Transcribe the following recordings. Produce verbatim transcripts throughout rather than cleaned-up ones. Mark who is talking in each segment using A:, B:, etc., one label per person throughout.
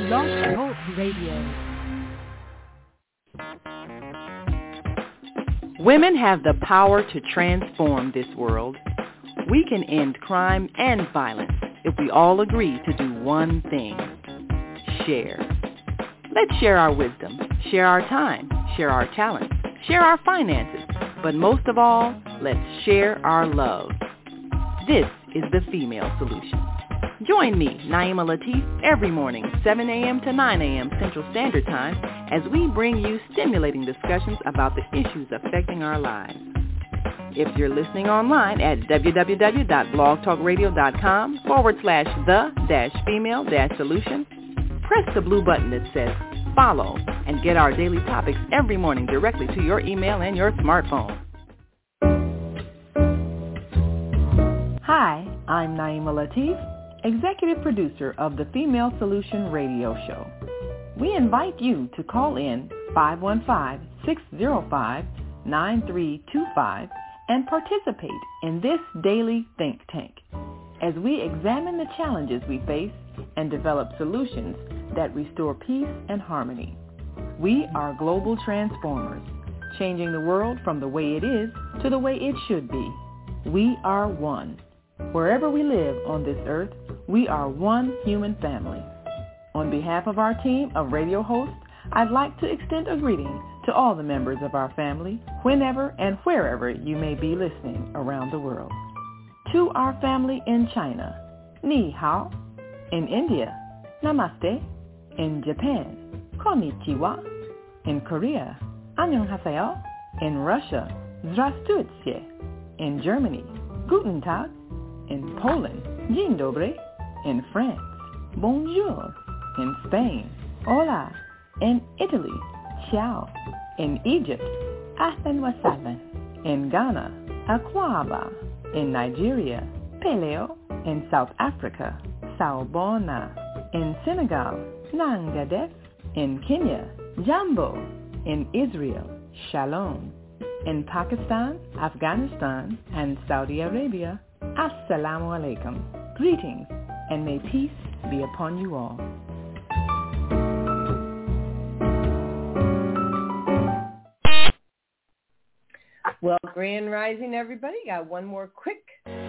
A: Blog Talk Radio. Women have the power to transform this world. We can end crime and violence if we all agree to do one thing: share. Let's share our wisdom, share our time, share our talents, share our finances, but most of all, let's share our love. This is the Female Solution. Join me, Naima Latif, every morning, seven a.m. to nine a.m. Central Standard Time, as we bring you stimulating discussions about the issues affecting our lives. If you're listening online at www.blogtalkradio.com forward slash the dash female dash solution, press the blue button that says follow and get our daily topics every morning directly to your email and your smartphone. Hi, I'm Naima Latif, Executive Producer of the Female Solution Radio Show. We invite you to call in five one five, six zero five, nine three two five and participate in this daily think tank as we examine the challenges we face and develop solutions that restore peace and harmony. We are global transformers, changing the world from the way it is to the way it should be. We are one. Wherever we live on this earth, we are one human family. On behalf of our team of radio hosts, I'd like to extend a greeting to all the members of our family, whenever and wherever you may be listening around the world. To our family in China, Ni Hao. In India, Namaste. In Japan, Konnichiwa. In Korea, Annyeonghaseyo. In Russia, Zdravstvucie. In Germany, Guten Tag. In Poland, Dzień dobry. In France, Bonjour. In Spain, Hola. In Italy, Ciao. In Egypt, Ahlan wa sahlan. In Ghana, Akwaba. In Nigeria, Peleo. In South Africa, Sawubona. In Senegal, Nangadef. In Kenya, Jambo. In Israel, Shalom. In Pakistan, Afghanistan, and Saudi Arabia, Assalamu alaikum. Greetings, and may peace be upon you all. Well, Grand Rising, everybody. Got one more quick.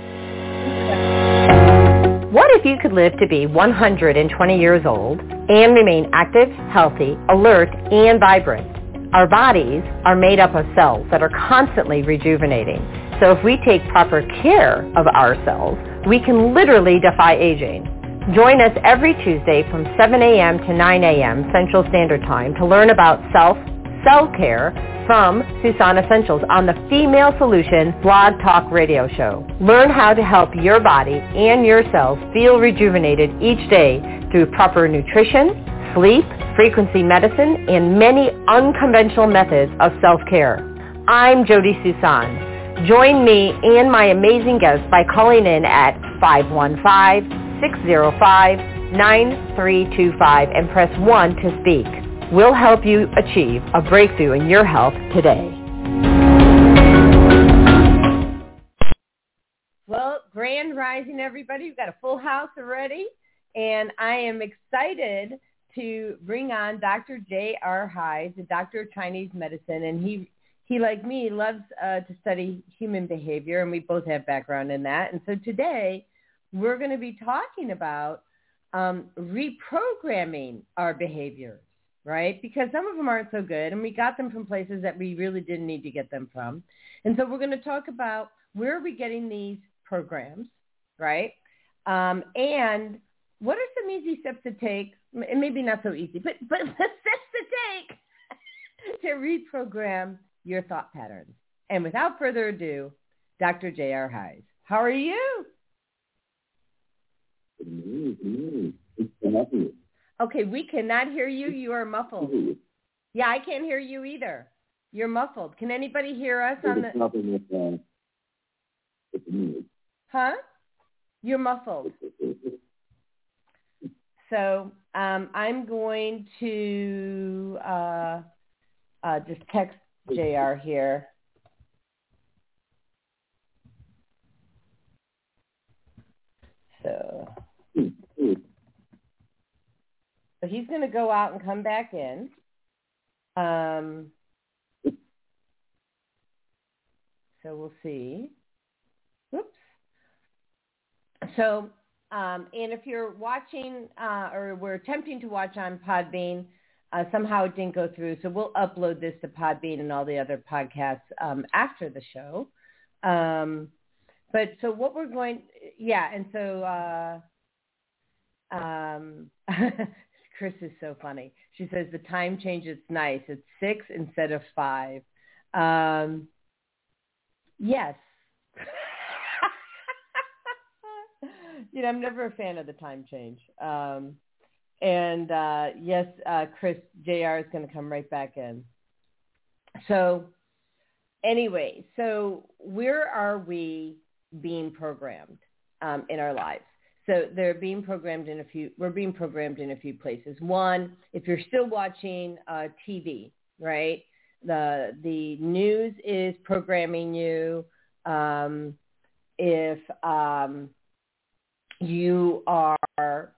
B: What if you could live to be one hundred twenty years old and remain active, healthy, alert, and vibrant? Our bodies are made up of cells that are constantly rejuvenating. So if we take proper care of ourselves, we can literally defy aging. Join us every Tuesday from seven a.m. to nine a.m. Central Standard Time to learn about self, cell care from Susan Essentials on the Female Solution Blog Talk Radio Show. Learn how to help your body and your cells feel rejuvenated each day through proper nutrition, sleep, frequency medicine, and many unconventional methods of self-care. I'm Jody Susan. Join me and my amazing guests by calling in at five one five, six zero five, nine three two five and press one to speak. We'll help you achieve a breakthrough in your health today.
C: Well, Grand Rising, everybody. We've got a full house already, and I am excited to bring on Doctor J R Hyde, the doctor of Chinese medicine, and he, he like me, loves uh, to study human behavior, and we both have background in that. And so today we're going to be talking about um, reprogramming our behaviors. Right? Because some of them aren't so good, and we got them from places that we really didn't need to get them from. And so we're going to talk about where are we getting these programs, right? Um, and what are some easy steps to take, and maybe not so easy, but, but the steps to take to reprogram your thought patterns. And without further ado, Doctor J R Hyde. How are you? Okay, we cannot hear you. You are muffled. Yeah, I can't hear you either. You're muffled. Can anybody hear us on the... Huh? You're muffled. So um, I'm going to uh, uh, just text J R here. So... he's going to go out and come back in. Um, so we'll see. Whoops. So, um, and if you're watching uh, or we're attempting to watch on Podbean, uh, somehow it didn't go through. So we'll upload this to Podbean and all the other podcasts um, after the show. Um, but so what we're going, yeah, and so uh, um, Chris is so funny. She says the time change is nice. It's six instead of five. Um, yes. You know, I'm never a fan of the time change. Um, and uh, yes, uh, Chris, J R is going to come right back in. So anyway, so where are we being programmed um, in our lives? So they're being programmed in a few, we're being programmed in a few places. One, if you're still watching uh, T V, right, the the news is programming you. Um, if um, you are,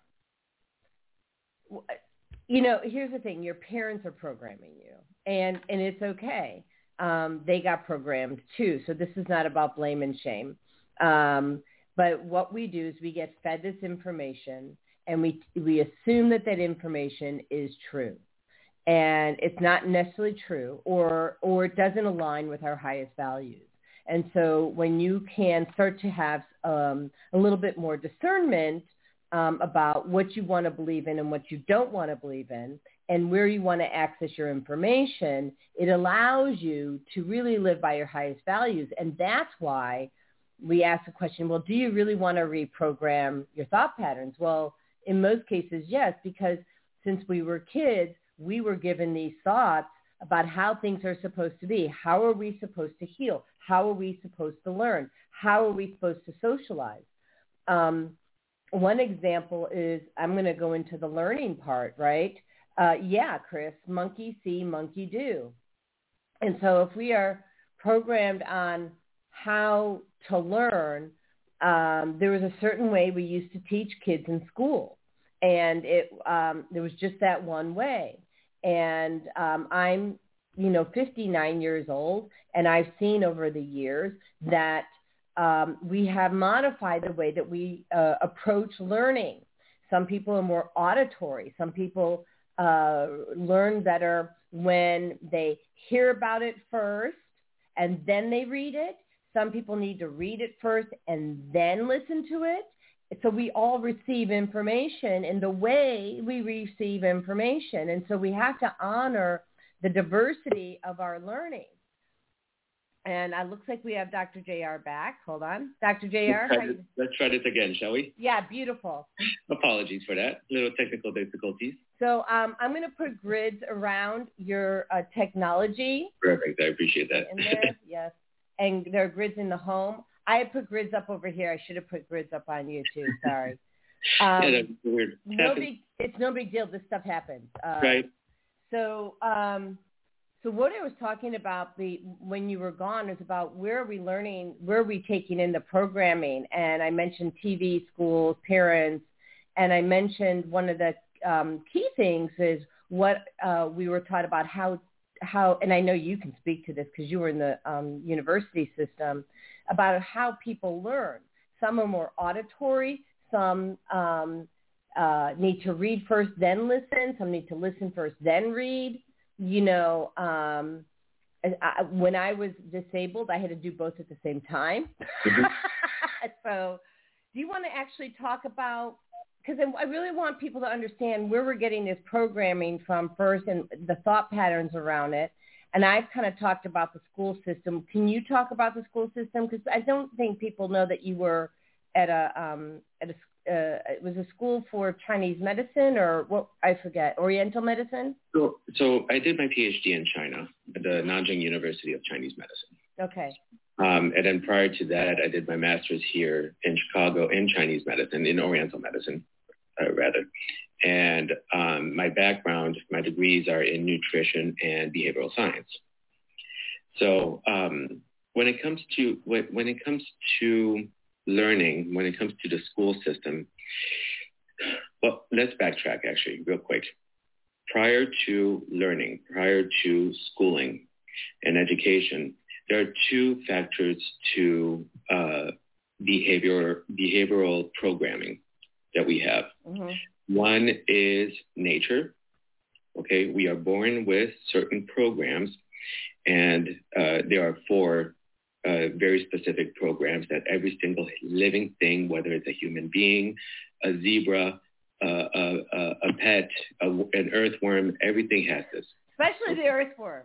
C: you know, here's the thing, your parents are programming you, and, and it's okay. Um, they got programmed too, so this is not about blame and shame. Um, but what we do is we get fed this information, and we we assume that that information is true. And it's not necessarily true, or or it doesn't align with our highest values. And so when you can start to have um, a little bit more discernment um, about what you want to believe in and what you don't want to believe in, and where you want to access your information, it allows you to really live by your highest values. And that's why we ask the question, well, do you really want to reprogram your thought patterns? Well, in most cases, yes, because since we were kids, we were given these thoughts about how things are supposed to be. How are we supposed to heal? How are we supposed to learn? How are we supposed to socialize? Um, one example is, I'm going to go into the learning part, right? Uh, yeah, Chris, monkey see, monkey do. And so if we are programmed on how to learn, um, there was a certain way we used to teach kids in school. And it um, there was just that one way. And um, I'm, you know, fifty-nine years old, and I've seen over the years that um, we have modified the way that we uh, approach learning. Some people are more auditory. Some people uh, learn better when they hear about it first and then they read it. Some people need to read it first and then listen to it. So we all receive information in the way we receive information. And so we have to honor the diversity of our learning. And it looks like we have Doctor J R back. Hold on. Doctor J R.
D: Let's try, this, let's try this again, shall we?
C: Yeah, beautiful.
D: Apologies for that. Little technical difficulties.
C: So um, I'm going to put grids around your uh, technology.
D: Perfect. I appreciate that.
C: In there, yes. And there are grids in the home. I had put grids up over here. I should have put grids up on you too. Sorry. Um,
D: yeah, that's weird.
C: No big. It's no big deal. This stuff happens. Uh,
D: right.
C: So, um, so what I was talking about the when you were gone is about where are we learning, where are we taking in the programming, and I mentioned T V, schools, parents, and I mentioned one of the um, key things is what uh, we were taught about how how, and I know you can speak to this because you were in the um, university system, about how people learn. Some are more auditory. Some um, uh, need to read first, then listen. Some need to listen first, then read. You know, um, I, when I was disabled, I had to do both at the same time. Mm-hmm. So do you want to actually talk about, because I really want people to understand where we're getting this programming from first and the thought patterns around it. And I've kind of talked about the school system. Can you talk about the school system? Because I don't think people know that you were at a, um, at a uh, it was a school for Chinese medicine or what, I forget, Oriental medicine?
D: So, so I did my PhD in China at the Nanjing University of Chinese Medicine.
C: Okay.
D: Um, and then prior to that, I did my master's here in Chicago in Chinese medicine, in Oriental medicine, uh, rather. And um, my background, my degrees are in nutrition and behavioral science. So um, when it comes to when, when it comes to learning, when it comes to the school system, well, let's backtrack actually real quick. prior to learning, prior to schooling and education, there are two factors to uh, behavior behavioral programming that we have. Mm-hmm. One is nature. Okay, we are born with certain programs, and uh, there are four uh, very specific programs that every single living thing, whether it's a human being, a zebra, uh, a, a, a pet, a, an earthworm, everything has this.
C: Especially the earthworm.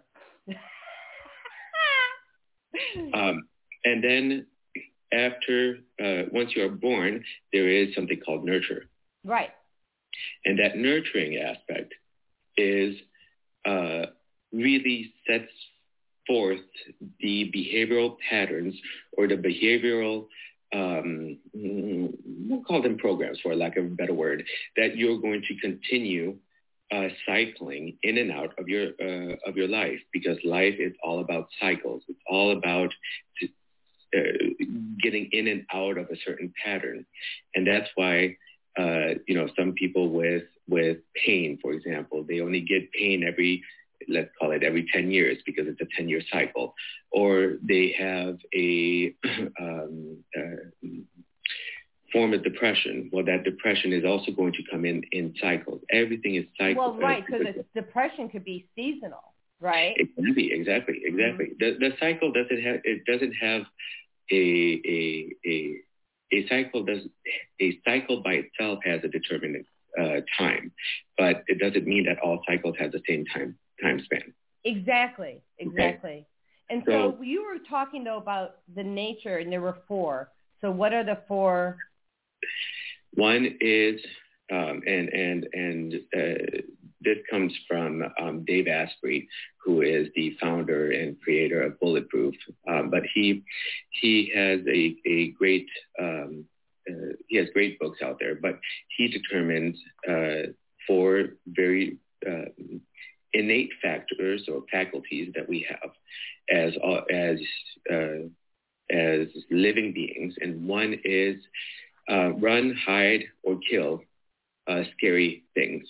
D: um, and then after, uh, once you are born, there is something called nurture.
C: Right.
D: And that nurturing aspect is uh, really sets forth the behavioral patterns or the behavioral, um, we'll call them programs for lack of a better word, that you're going to continue uh, cycling in and out of your uh, of your life, because life is all about cycles. It's all about uh, getting in and out of a certain pattern, and that's why uh, you know some people with with pain, for example, they only get pain every, let's call it every ten years because it's a ten-year cycle, or they have a um, uh, form of depression. Well, that depression is also going to come in in cycles. Everything is cycle.
C: Well, right, because uh, depression could be seasonal, right?
D: It can be, exactly, exactly. Mm-hmm. The the cycle doesn't have it doesn't have a a a a cycle does a cycle by itself has a determinate uh, time, but it doesn't mean that all cycles have the same time time span.
C: Exactly, exactly. Okay. And so, so you were talking though about the nature, and there were four. So what are the four?
D: One is, um, and and and uh, this comes from um, Dave Asprey, who is the founder and creator of Bulletproof. Um, but he he has a a great um, uh, he has great books out there. But he determines uh, four very uh, innate factors or faculties that we have as as uh, as living beings, and one is uh, run, hide, or kill uh, scary things.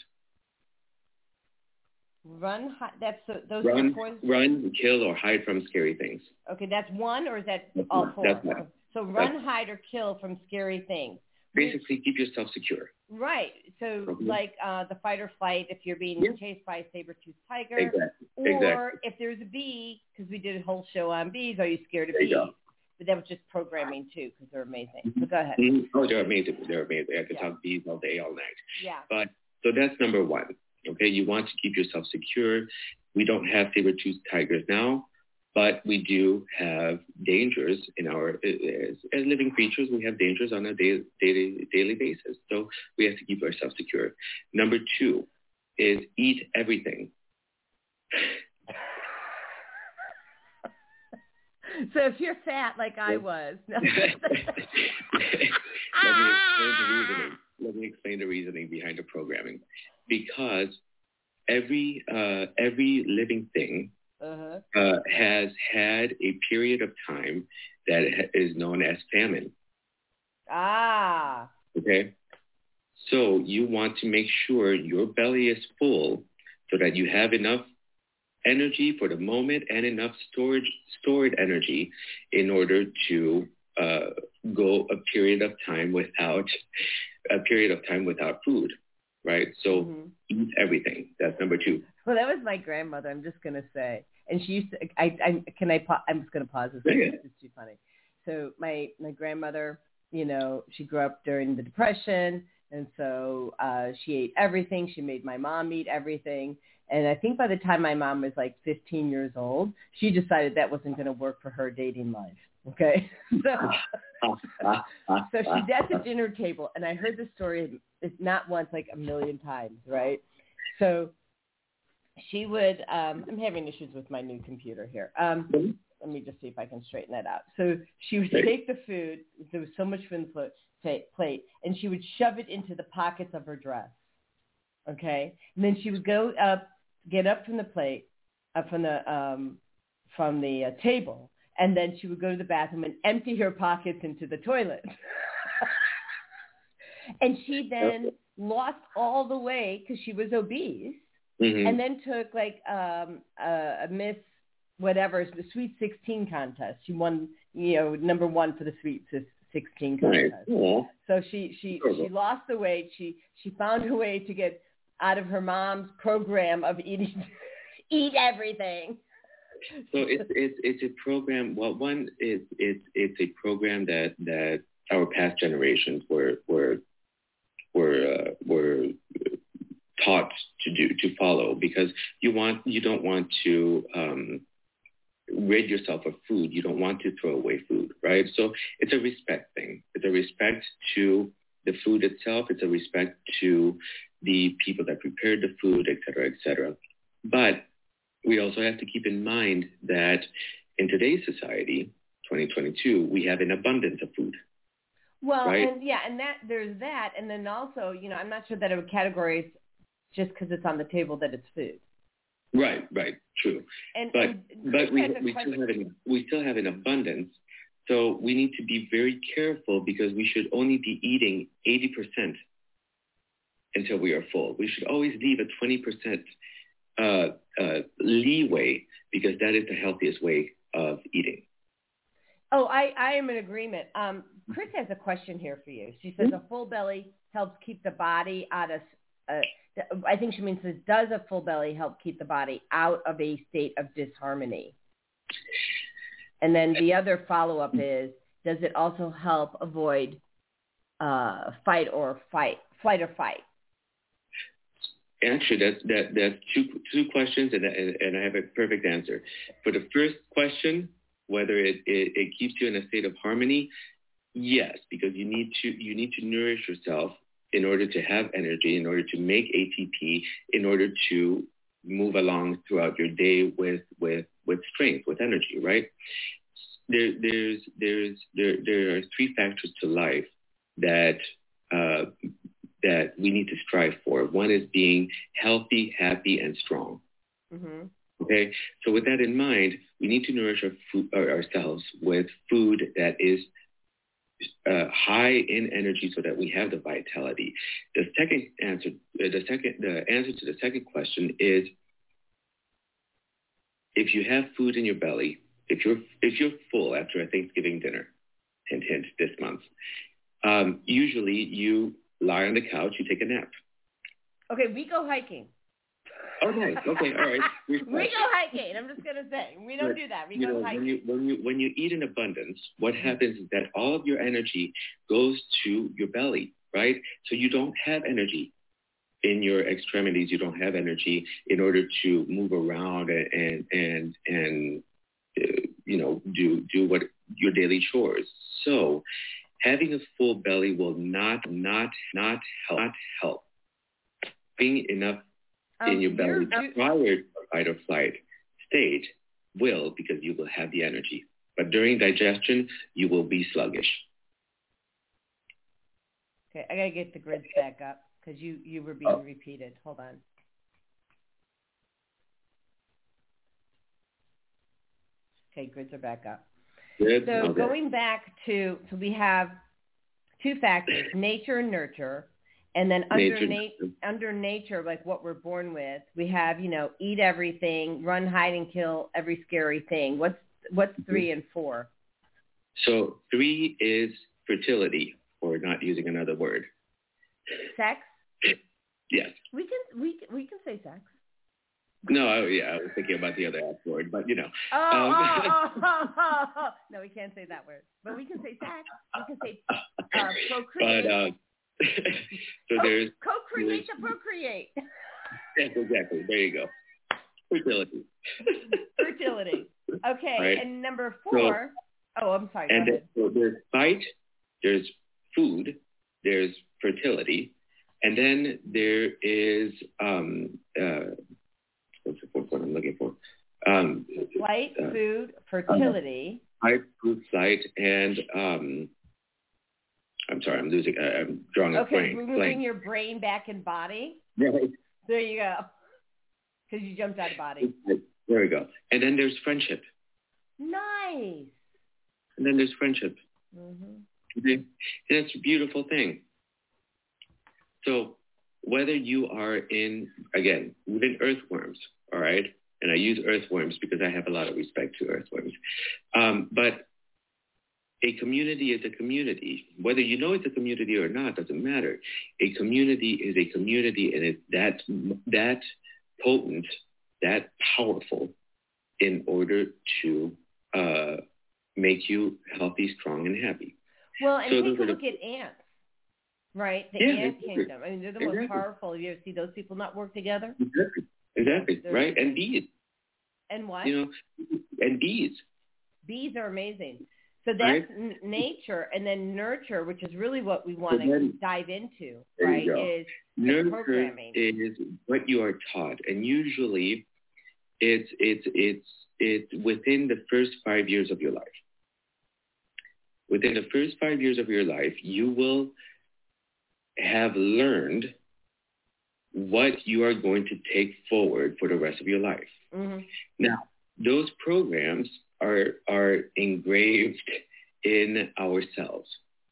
C: Run, hide, that's the, those
D: run,
C: four.
D: Run, kill, or hide from scary things.
C: Okay, that's one, or is that
D: that's
C: all
D: one.
C: four?
D: That's one.
C: So run, that's, hide, or kill from scary things.
D: Basically, keep yourself secure.
C: Right. So mm-hmm. like uh, the fight or flight, if you're being yeah. chased by a saber-toothed tiger.
D: Exactly.
C: Or
D: exactly.
C: if there's a bee, because we did a whole show on bees, are you scared of
D: there
C: bees?
D: You go.
C: But that was just programming too, because they're amazing. So go ahead.
D: Mm-hmm. Oh, they're amazing. They're amazing. I could
C: yeah.
D: talk bees all day, all night.
C: Yeah.
D: But so that's number one. Okay, you want to keep yourself secure. We don't have saber-toothed tigers now, but we do have dangers in our, as, as living creatures, we have dangers on a day, daily, daily basis. So we have to keep ourselves secure. Number two is eat everything.
C: So if you're fat like I was. No.
D: Let me explain the reasoning. Let me explain the reasoning behind the programming. Because every uh, every living thing uh-huh. uh, has had a period of time that is known as famine.
C: Ah.
D: Okay. So you want to make sure your belly is full so that you have enough energy for the moment and enough storage stored energy in order to uh, go a period of time without a period of time without food. Right? So mm-hmm. eat everything. That's number two.
C: Well, that was my grandmother, I'm just going to say. And she used to, I, I can I, I'm just going to pause this.
D: Yeah.
C: It's too funny. So my, my grandmother, you know, she grew up during the Depression. And so uh, she ate everything. She made my mom eat everything. And I think by the time my mom was like fifteen years old, she decided that wasn't going to work for her dating life. Okay. So, so she's at the dinner table, and I heard the story it's not once, like a million times, right? So she would, um, I'm having issues with my new computer here. Um, let me just see if I can straighten that out. So she would take the food, there was so much food on the plate, and she would shove it into the pockets of her dress, okay? And then she would go up, get up from the plate, up from the, um, from the uh, table, and then she would go to the bathroom and empty her pockets into the toilet. And she then lost all the weight because she was obese, mm-hmm. and then took like um, a, a Miss whatever, the Sweet sixteen contest. She won, you know, number one for the Sweet sixteen contest.
D: Right. Yeah.
C: So she she she lost the weight. She she found a way to get out of her mom's program of eating eat everything.
D: So it's it's it's a program. Well, one is it's it's a program that that our past generations were were were uh, were taught to do to follow, because you want you don't want to um, rid yourself of food. You don't want to throw away food, right? So it's a respect thing. It's a respect to the food itself. It's a respect to the people that prepared the food, et cetera, et cetera. But we also have to keep in mind that in today's society, twenty twenty-two, we have an abundance of food.
C: Well,
D: right?
C: and yeah, and that there's that, and then also, you know, I'm not sure that it would categorize just because it's on the table that it's food.
D: Right, right, true.
C: And,
D: but
C: and
D: but we we still have an we still have an abundance, so we need to be very careful, because we should only be eating eighty percent until we are full. We should always leave a twenty percent uh, uh, leeway, because that is the healthiest way of eating.
C: Oh, I, I am in agreement. Um, Chris has a question here for you. She says mm-hmm. a full belly helps keep the body out of, uh, I think she means, this, does a full belly help keep the body out of a state of disharmony? And then the other follow-up is, does it also help avoid uh, fight or fight, flight or fight?
D: Actually, that's that that's two two questions, and, and and I have a perfect answer. For the first question, whether it, it, it keeps you in a state of harmony, yes, because you need to you need to nourish yourself in order to have energy, in order to make A T P, in order to move along throughout your day with with with strength, with energy, right? There there's there's there there are three factors to life that uh, that we need to strive for. One is being healthy, happy, and strong. Mm-hmm. Okay, so with that in mind, we need to nourish our food, uh, ourselves with food that is uh, high in energy, so that we have the vitality. The second answer, uh, the second, the answer to the second question is, if you have food in your belly, if you're if you're full after a Thanksgiving dinner, hint hint, this month, um, usually you lie on the couch, you take a nap.
C: Okay, we go hiking.
D: Okay, okay, all right.
C: We go hiking. I'm just gonna say we don't
D: but,
C: do that. We
D: you
C: go
D: know,
C: hiking.
D: When you, when you when you eat in abundance, what happens is that all of your energy goes to your belly, right? So you don't have energy in your extremities. You don't have energy in order to move around and and and uh, you know do do what your daily chores. So having a full belly will not not not help. Not help. Being enough Um, in your belly prior to fight or flight state will, because you will have the energy. But during digestion, you will be sluggish.
C: Okay, I got to get the grids back up, because you, you were being oh. repeated. Hold on. Okay, grids are back up. Good. So okay. Going back to, so we have two factors, nature and nurture. And then under nature. Na- under nature, like what we're born with, we have, you know, eat everything, run, hide, and kill every scary thing. What's what's three and four?
D: So three is fertility, or not using another word.
C: Sex?
D: Yes.
C: We can we can, we can say sex.
D: No, yeah, I was thinking about the other F word, but you know.
C: Oh, um, oh, oh, oh, oh, no, we can't say that word, but we can say sex. We can say uh, procreate.
D: But, uh, so there's
C: co-create to procreate.
D: Yes, exactly. There you go. Fertility.
C: Fertility. Okay, right. And number four. So, oh, I'm sorry.
D: And
C: go ahead.
D: So there's fight. There's food. There's fertility, and then there is um, uh, what's the fourth one I'm looking for? Um,
C: flight, uh, food, fertility.
D: Uh, flight, food, flight, and um, I'm sorry, I'm losing, uh, I'm drawing a
C: okay,
D: brain.
C: Okay, moving your brain back in body.
D: Right.
C: There you go. Because you jumped out of body.
D: There we go. And then there's friendship.
C: Nice.
D: And then there's friendship.
C: Mm-hmm.
D: Okay. And it's a beautiful thing. So whether you are in, again, even earthworms, all right? And I use earthworms because I have a lot of respect to earthworms. Um, but a community is a community. Whether you know it's a community or not doesn't matter. A community is a community, and it's that, that potent, that powerful in order to uh, make you healthy, strong, and happy.
C: Well, and
D: so
C: take a look
D: the,
C: at ants, right? The
D: yeah,
C: ant
D: exactly.
C: kingdom. I mean, they're the most
D: exactly.
C: powerful. You ever see those people not work together?
D: Exactly, exactly.
C: They're
D: right?
C: amazing.
D: And bees.
C: And what?
D: You know, and bees.
C: Bees are amazing. So that's
D: right?
C: n- nature, and then nurture, which is really what we want to
D: then,
C: dive into,
D: there
C: right,
D: you go.
C: is the
D: Nurture
C: programming.
D: is what you are taught. And usually it's, it's, it's, it's within the first five years of your life. Within the first five years of your life, you will have learned what you are going to take forward for the rest of your life.
C: Mm-hmm.
D: Now, those programs are are engraved in our cells,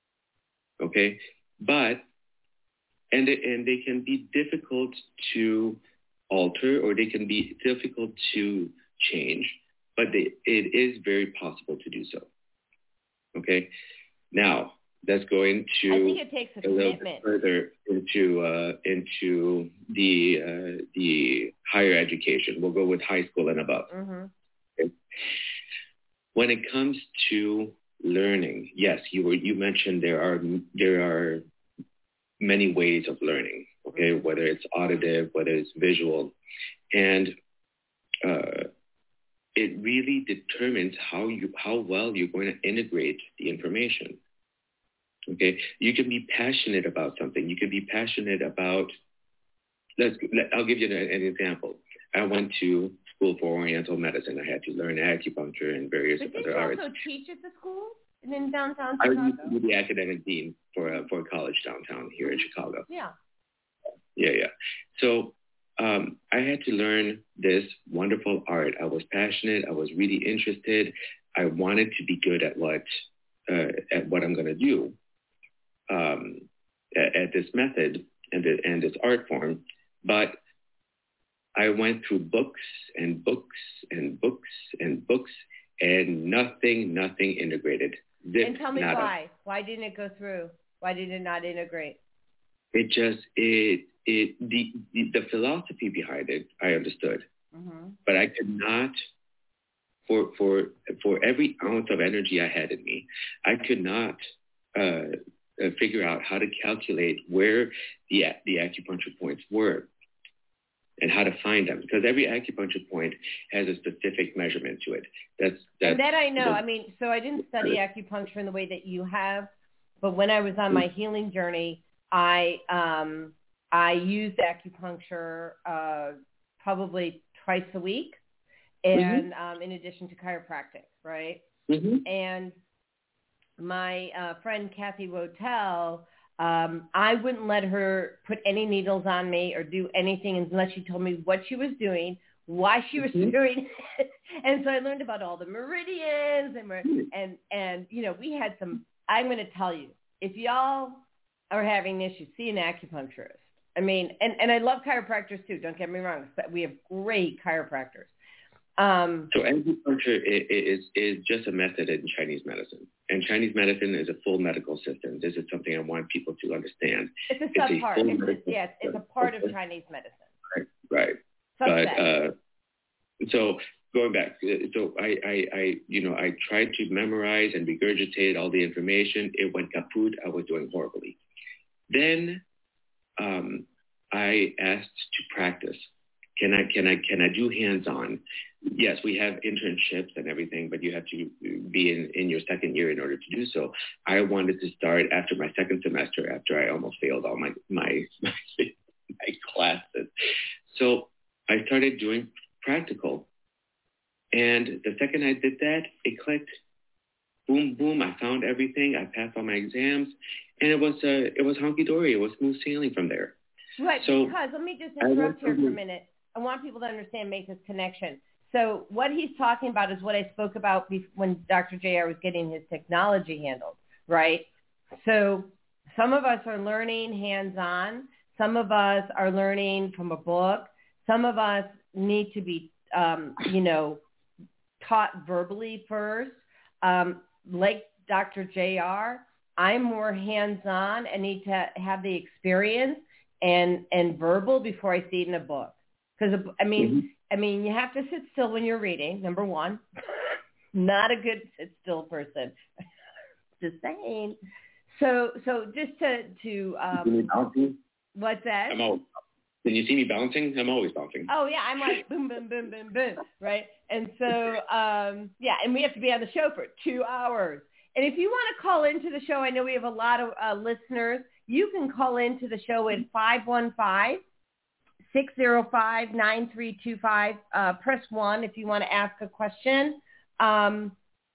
D: okay? But, and, and they can be difficult to alter, or they can be difficult to change, but they, it is very possible to do so, okay? Now, let's go into
C: I think it takes a,
D: a little
C: commitment.
D: bit further into uh, into the uh, the higher education. We'll go with high school and above.
C: Mm-hmm.
D: Okay? When it comes to learning, yes, you were you mentioned there are there are many ways of learning. Okay,
C: Mm-hmm.
D: whether it's auditive, whether it's visual, and uh, it really determines how you how well you're going to integrate the information. Okay, you can be passionate about something. You can be passionate about. Let's. Let, I'll give you an, an example. I went to school for Oriental medicine. I had to learn acupuncture and various
C: But did
D: other
C: you
D: arts.
C: also teach at the school in downtown
D: I
C: Chicago?
D: used to be the academic dean for a, for a college downtown here in Chicago.
C: Yeah.
D: Yeah, yeah. So um, I had to learn this wonderful art. I was passionate. I was really interested. I wanted to be good at what uh, at what I'm going to do um, at, at this method and, the, and this art form. But I went through books and books and books and books, and nothing, nothing integrated. Zip,
C: And tell me
D: nada.
C: why. Why didn't it go through? Why did it not integrate?
D: It just, it, it, the, the, the philosophy behind it, I understood.
C: Mm-hmm.
D: But I could not, for, for, for every ounce of energy I had in me, I could not uh, uh, figure out how to calculate where the, the acupuncture points were and how to find them, because every acupuncture point has a specific measurement to it. That's, that's
C: and that I know.
D: the,
C: I mean, so I didn't study acupuncture in the way that you have, but when I was on my healing journey, I um, I used acupuncture uh, probably twice a week, and mm-hmm. um, in addition to chiropractic, right?
D: Mm-hmm.
C: And my uh, friend Kathy Wotel, um, I wouldn't let her put any needles on me or do anything unless she told me what she was doing, why she was mm-hmm. doing it. And so I learned about all the meridians and, mm-hmm. and, and, you know, we had some, I'm going to tell you, if y'all are having issues, see an acupuncturist. I mean, and, and I love chiropractors too. Don't get me wrong. We have great chiropractors. Um,
D: so acupuncture is, is just a method in Chinese medicine. And Chinese medicine is a full medical system. This is something I want people to understand.
C: It's a sub part. It's, it's, yes, it's a part of Chinese medicine.
D: Right, right.
C: Subset.
D: But uh, so going back, so I, I, I, you know, I tried to memorize and regurgitate all the information. It went kaput. I was doing horribly. Then um, I asked to practice. Can I, can I, can I do hands-on? Yes, we have internships and everything, but you have to be in, in your second year in order to do so. I wanted to start after my second semester, after I almost failed all my, my, my, my classes. So I started doing practical. And the second I did that, it clicked. Boom, boom, I found everything. I passed all my exams. And it was, uh, it was honky-dory. It was smooth sailing from there.
C: Right,
D: so
C: because let me just interrupt here for a minute. I want people to understand, make this connection. So what he's talking about is what I spoke about when Doctor J R was getting his technology handled, right? So some of us are learning hands-on. Some of us are learning from a book. Some of us need to be, um, you know, taught verbally first. Um, like Doctor J R, I'm more hands-on and need to have the experience and, and verbal before I see it in a book. Because, I mean, mm-hmm. I mean, you have to sit still when you're reading, number one. Not a good sit still person. Just saying. So, so just to, to um, what's that?
D: I'm always, when you see me bouncing, I'm always bouncing.
C: Oh, yeah. I'm like boom, boom, boom, boom, boom, right? And so, um, yeah, and we have to be on the show for two hours. And if you want to call into the show, I know we have a lot of uh, listeners. You can call into the show at five one five, six zero five, nine three two five. Uh, press one if you want to ask a question. Um,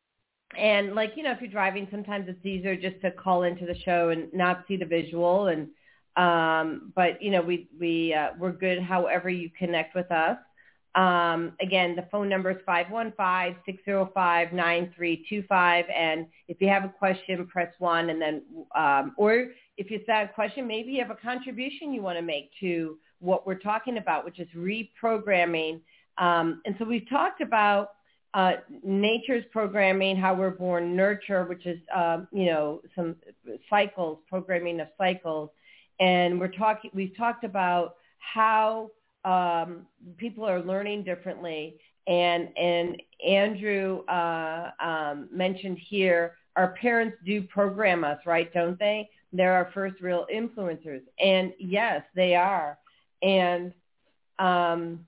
C: and like, you know, if you're driving, sometimes it's easier just to call into the show and not see the visual. And um, but, you know, we, we, uh, we're good however you connect with us. Um, again, the phone number is five one five, six zero five, nine three two five. And if you have a question, press one. And then, um, or if it's that question, maybe you have a contribution you want to make to what we're talking about, which is reprogramming. Um, and so we've talked about uh, nature's programming, how we're born, nurture, which is, uh, you know, some cycles, programming of cycles. And we're talking, we've talked about how Um, people are learning differently, and and Andrew uh, um, mentioned here, our parents do program us, right? Don't they? They're our first real influencers, and yes, they are. And um,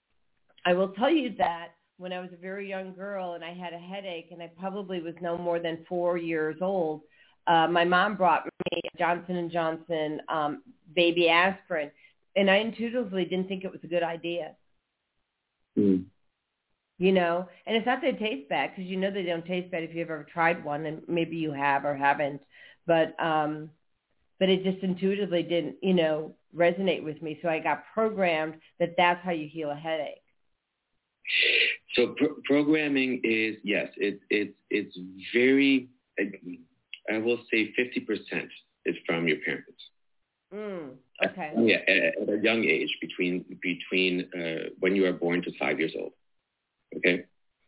C: I will tell you that when I was a very young girl and I had a headache, and I probably was no more than four years old, uh, my mom brought me Johnson and Johnson um, baby aspirin. And I intuitively didn't think it was a good idea.
D: Mm.
C: You know, and it's not that they taste bad, because you know they don't taste bad if you've ever tried one, and maybe you have or haven't. But um, but it just intuitively didn't, you know, resonate with me. So I got programmed that that's how you heal a headache.
D: So pro- programming is, yes, it, it, it's very, I will say fifty percent is from your parents.
C: Mm, okay.
D: Yeah, at, at a young age, between between uh, when you are born to five years old. Okay,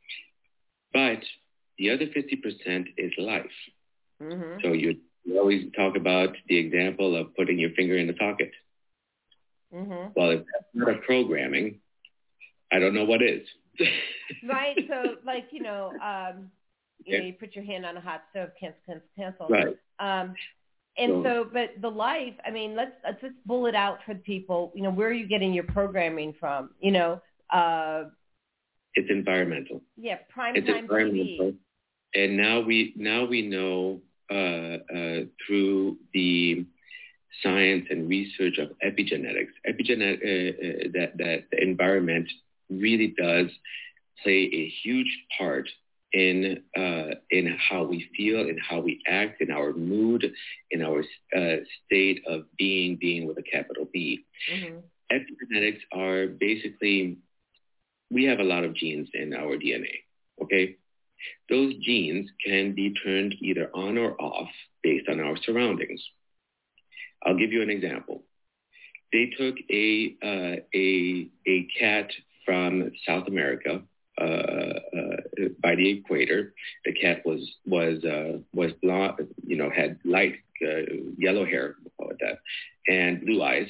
D: but the other fifty percent is life.
C: Mm-hmm.
D: So you, you always talk about the example of putting your finger in the socket.
C: Mm-hmm.
D: Well, if that's not a programming, I don't know what is.
C: Right. So, like, you know, um, you know, you put your hand on a hot stove, cancel, cancel, cancel.
D: Right.
C: Um, And so, but the life, I mean, let's, let's just bullet out for people, you know, where are you getting your programming from? You know, uh,
D: it's environmental.
C: Yeah, prime
D: it's
C: time
D: environmental.
C: T V.
D: And now we, now we know uh, uh, through the science and research of epigenetics, epigenet- uh, uh, that, that the environment really does play a huge part in uh, in how we feel, in how we act, in our mood, in our uh, state of being, being with a capital B.
C: Mm-hmm.
D: Epigenetics are basically, we have a lot of genes in our D N A, okay? Those genes can be turned either on or off based on our surroundings. I'll give you an example. They took a uh, a a cat from South America, Uh, uh, by the equator. The cat was was uh, was blonde, you know, had light uh, yellow hair, we'll call it that, and blue eyes.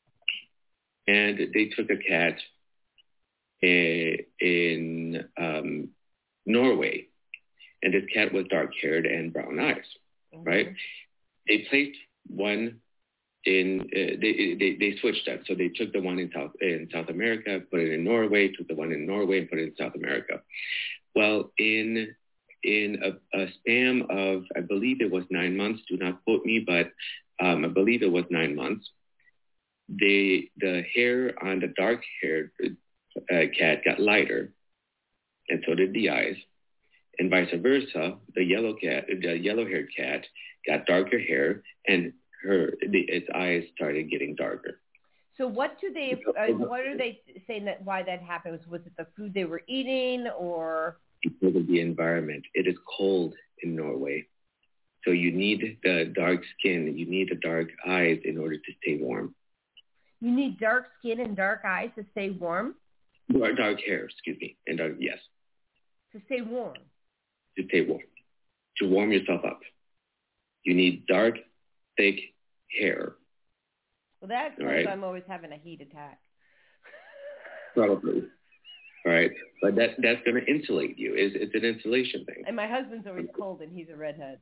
D: And they took a cat in, in um, Norway, and this cat was dark-haired and brown eyes. Mm-hmm. Right? They placed one in uh, they, they they switched that. So they took the one in South in South America, put it in Norway, took the one in Norway and put it in South America. Well, in in a, a span of, I believe it was nine months, do not quote me, but um, I believe it was nine months, they the hair on the dark-haired uh, cat got lighter, and so did the eyes, and vice versa. The yellow cat, the yellow-haired cat got darker hair, and her the, its eyes started getting darker.
C: So what do they? Uh, what are they saying that why that happens? Was it the food they were eating, or
D: because of the environment? It is cold in Norway, so you need the dark skin. You need the dark eyes in order to stay warm.
C: You need dark skin and dark eyes to stay warm?
D: Or dark hair, excuse me. And dark, yes.
C: To stay warm?
D: To stay warm. To warm yourself up. You need dark, thick hair.
C: Well, that's because right? I'm always having a heat attack.
D: Probably. All right. But that that's going to insulate you. It's, it's an insulation thing.
C: And my husband's always cold, and he's a redhead.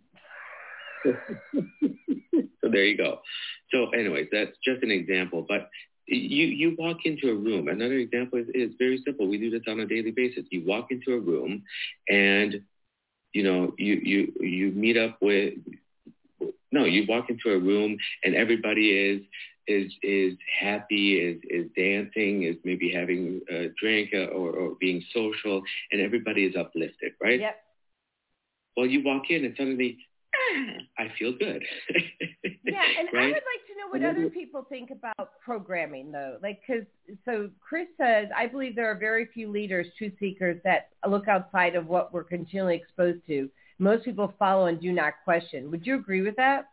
D: So there you go. So anyways, that's just an example. But you, you walk into a room. Another example is, is very simple. We do this on a daily basis. You walk into a room and, you know, you, you, you meet up with, no, you walk into a room and everybody is, is, is happy, is, is dancing, is maybe having a drink or, or being social, and everybody is uplifted, right?
C: Yep.
D: Well, you walk in and suddenly, I feel good.
C: Yeah, and right? I would like to know what other people think about programming, though. Like, because, so Chris says, I believe there are very few leaders, truth seekers, that look outside of what we're continually exposed to. Most people follow and do not question. Would you agree with that?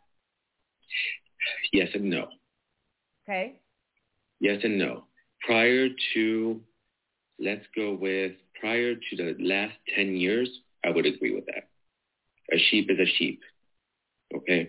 D: Yes and no.
C: Okay.
D: Yes and no. Prior to, let's go with, prior to the last ten years, I would agree with that. A sheep is a sheep. Okay.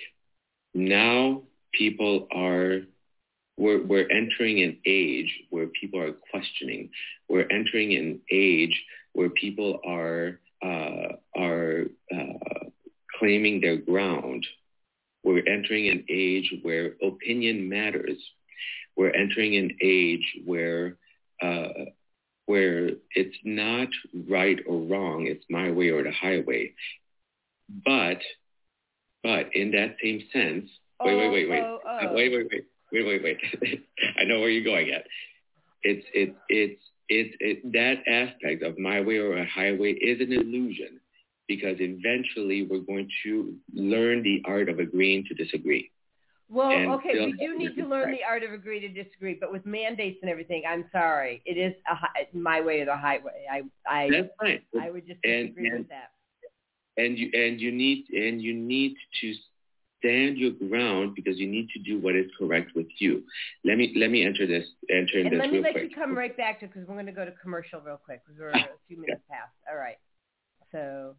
D: Now people are, we're, we're entering an age where people are questioning. We're entering an age where people are, uh, are uh, claiming their ground. We're entering an age where opinion matters. We're entering an age where, uh, where it's not right or wrong. It's my way or the highway. But, but in that same sense,
C: oh,
D: wait, wait, wait, wait,
C: oh, oh.
D: wait, wait, wait, wait, wait, wait. I know where you're going at. It's, it's, it's, it's, it, that aspect of my way or a highway is an illusion, because eventually we're going to learn the art of agreeing to disagree.
C: Well, okay, we do need to learn the art of agree to disagree, but with mandates and everything, I'm sorry, it is a, my way or the highway. I, I,
D: That's fine.
C: I would just disagree and, with that.
D: And you and you need and you need to stand your ground, because you need to do what is correct with you. Let me let me enter this enter in
C: and
D: this
C: let me
D: real
C: let
D: quick.
C: you come right back to, because we're going to go to commercial real quick, because we're a few minutes past. All right. So.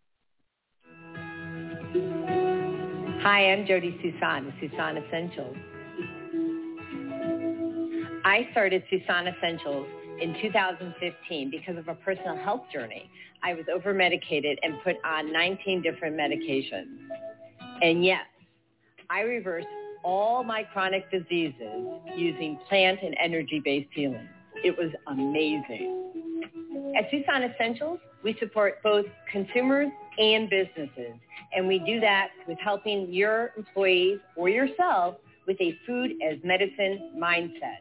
B: Hi, I'm Jody Susan of Susan Essentials. I started Susan Essentials in two thousand fifteen because of a personal health journey. I was over-medicated and put on nineteen different medications. And yes, I reversed all my chronic diseases using plant and energy-based healing. It was amazing. At Susan Essentials, we support both consumers and businesses, and we do that with helping your employees or yourself with a food as medicine mindset.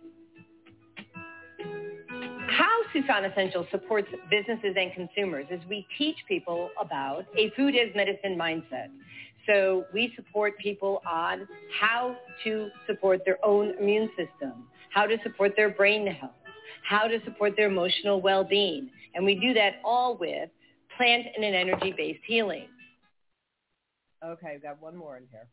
B: How Susan Essentials supports businesses and consumers is we teach people about a food as medicine mindset. So we support people on how to support their own immune system, how to support their brain health, how to support their emotional well-being. And we do that all with plant and an energy-based healing.
C: Okay, I've got one more in here.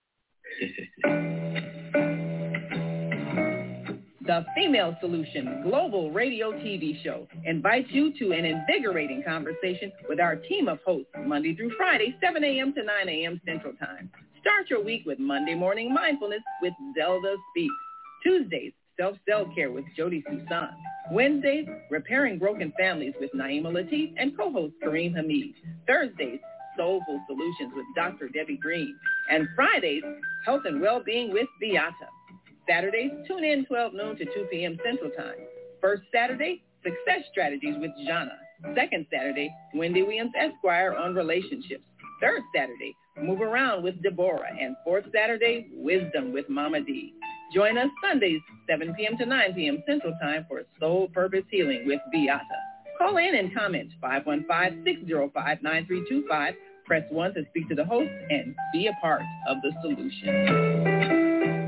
A: The Female Solution Global Radio T V Show invites you to an invigorating conversation with our team of hosts Monday through Friday, seven a.m. to nine a.m. Central Time. Start your week with Monday Morning Mindfulness with Zelda Speaks. Tuesdays, Self-Cell-Care with Jody Susan. Wednesdays, Repairing Broken Families with Naima Latif and co-host Kareem Hamid. Thursdays, Soulful Solutions with Doctor Debbie Green. And Fridays, Health and Wellbeing with Beata. Saturdays, tune in twelve noon to two p.m. Central Time. First Saturday, Success Strategies with Jana. Second Saturday, Wendy Williams Esquire on relationships. Third Saturday, Move Around with Deborah. And fourth Saturday, Wisdom with Mama D. Join us Sundays, seven p.m. to nine p.m. Central Time for Soul Purpose Healing with Beata. Call in and comment five one five, six zero five, nine three two five. Press one to speak to the host and be a part of the solution.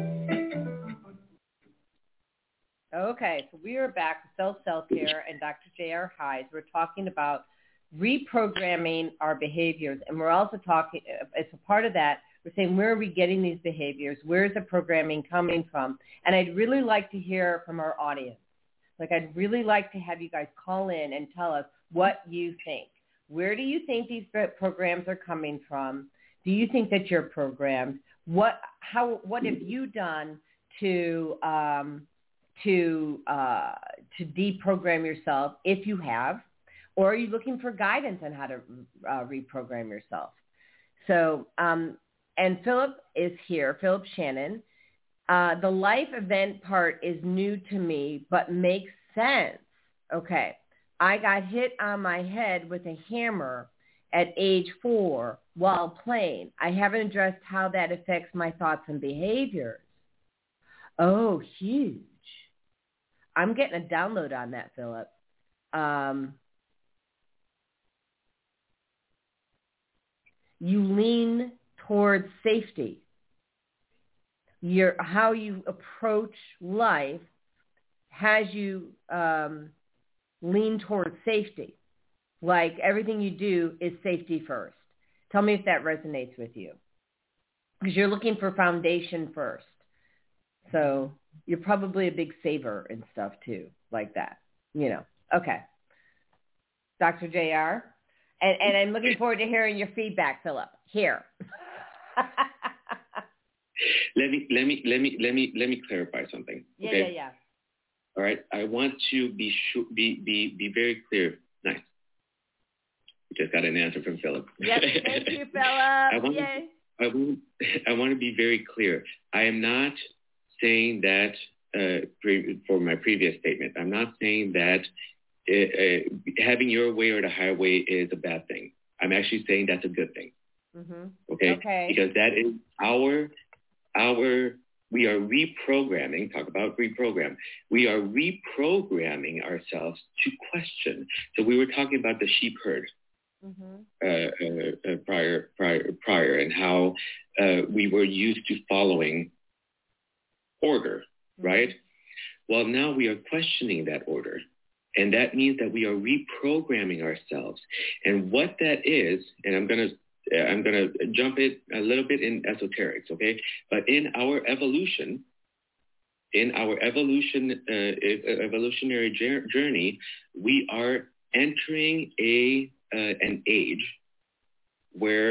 C: Okay, so we are back with Self-Cell-Care and Doctor J R Hyde. We're talking about reprogramming our behaviors, and we're also talking, as a part of that, We're saying, where are we getting these behaviors? Where's the programming coming from? And I'd really like to hear from our audience. Like, I'd really like to have you guys call in and tell us what you think. Where do you think these programs are coming from? Do you think that you're programmed? What, how, what have you done to, um, to, uh, to deprogram yourself, if you have? Or are you looking for guidance on how to uh, reprogram yourself? So, um, and Philip is here, Philip Shannon. Uh, the life event part is new to me, but makes sense. Okay. I got hit on my head with a hammer at age four while playing. I haven't addressed how that affects my thoughts and behaviors. Oh, huge. I'm getting a download on that, Philip. Um, you lean towards safety. Your, how you approach life has you um, lean towards safety. Like everything you do is safety first. Tell me if that resonates with you. Because you're looking for foundation first. So you're probably a big saver and stuff too, like that. You know. Okay. Doctor J R? And, and I'm looking forward to hearing your feedback, Philip. Here.
D: let me let me let me let me let me clarify something.
C: Yeah,
D: okay?
C: yeah, yeah.
D: All right. I want to be sure, be be be very clear. Nice. We just got an answer from Philip.
C: Yes, thank you, Philip.
D: I want,
C: Yay.
D: I want I want to be very clear. I am not saying that uh, pre- for my previous statement. I'm not saying that uh, uh, having your way or the highway is a bad thing. I'm actually saying that's a good thing.
C: Mm-hmm.
D: Okay?
C: Okay.
D: Because that is our our we are reprogramming. Talk about reprogram. We are reprogramming ourselves to question. So we were talking about the sheep herd.
C: Mm-hmm.
D: Uh, uh, uh, prior, prior, prior, and how uh, we were used to following order, mm-hmm. right? Well, now we are questioning that order, and that means that we are reprogramming ourselves. And what that is, and I'm gonna, uh, I'm gonna jump it a little bit in esoterics, okay? But in our evolution, in our evolution, uh, evolutionary journey, we are entering a Uh, an age where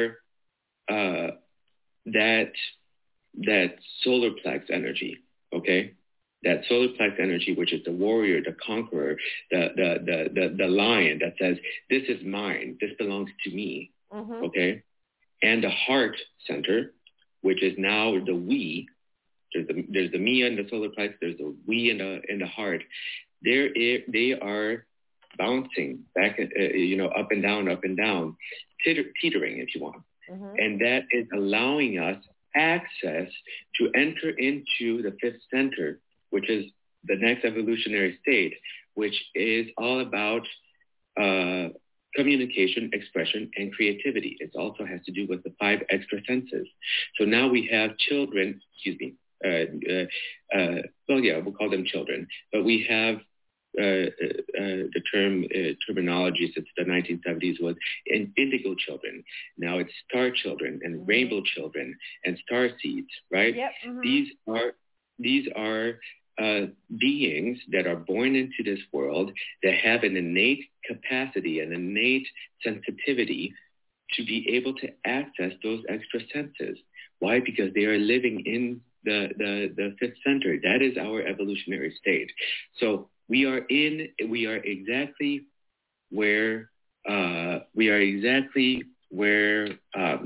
D: uh, that that solar plex energy, okay, that solar plex energy, which is the warrior, the conqueror, the the the the, the lion that says, "This is mine. This belongs to me," mm-hmm. okay, and the heart center, which is now the we. There's the there's the me and the solar plex. There's the we and the in the heart. There they are. Bouncing back, uh, you know, up and down, up and down, teeter- teetering, if you want. Mm-hmm. And that is allowing us access to enter into the fifth center, which is the next evolutionary state, which is all about uh, communication, expression, and creativity. It also has to do with the five extra senses. So now we have children, excuse me, uh, uh, uh, well, yeah, we'll call them children, but we have Uh, uh, the term uh, terminology since the nineteen seventies was in indigo children. Now it's star children and mm-hmm. rainbow children and star seeds, right?
C: Yep. Mm-hmm.
D: These are these are uh, beings that are born into this world that have an innate capacity, an innate sensitivity to be able to access those extra senses. Why? Because they are living in the the, the fifth center. That is our evolutionary state. So We are in, we are exactly where, uh, we are exactly where um,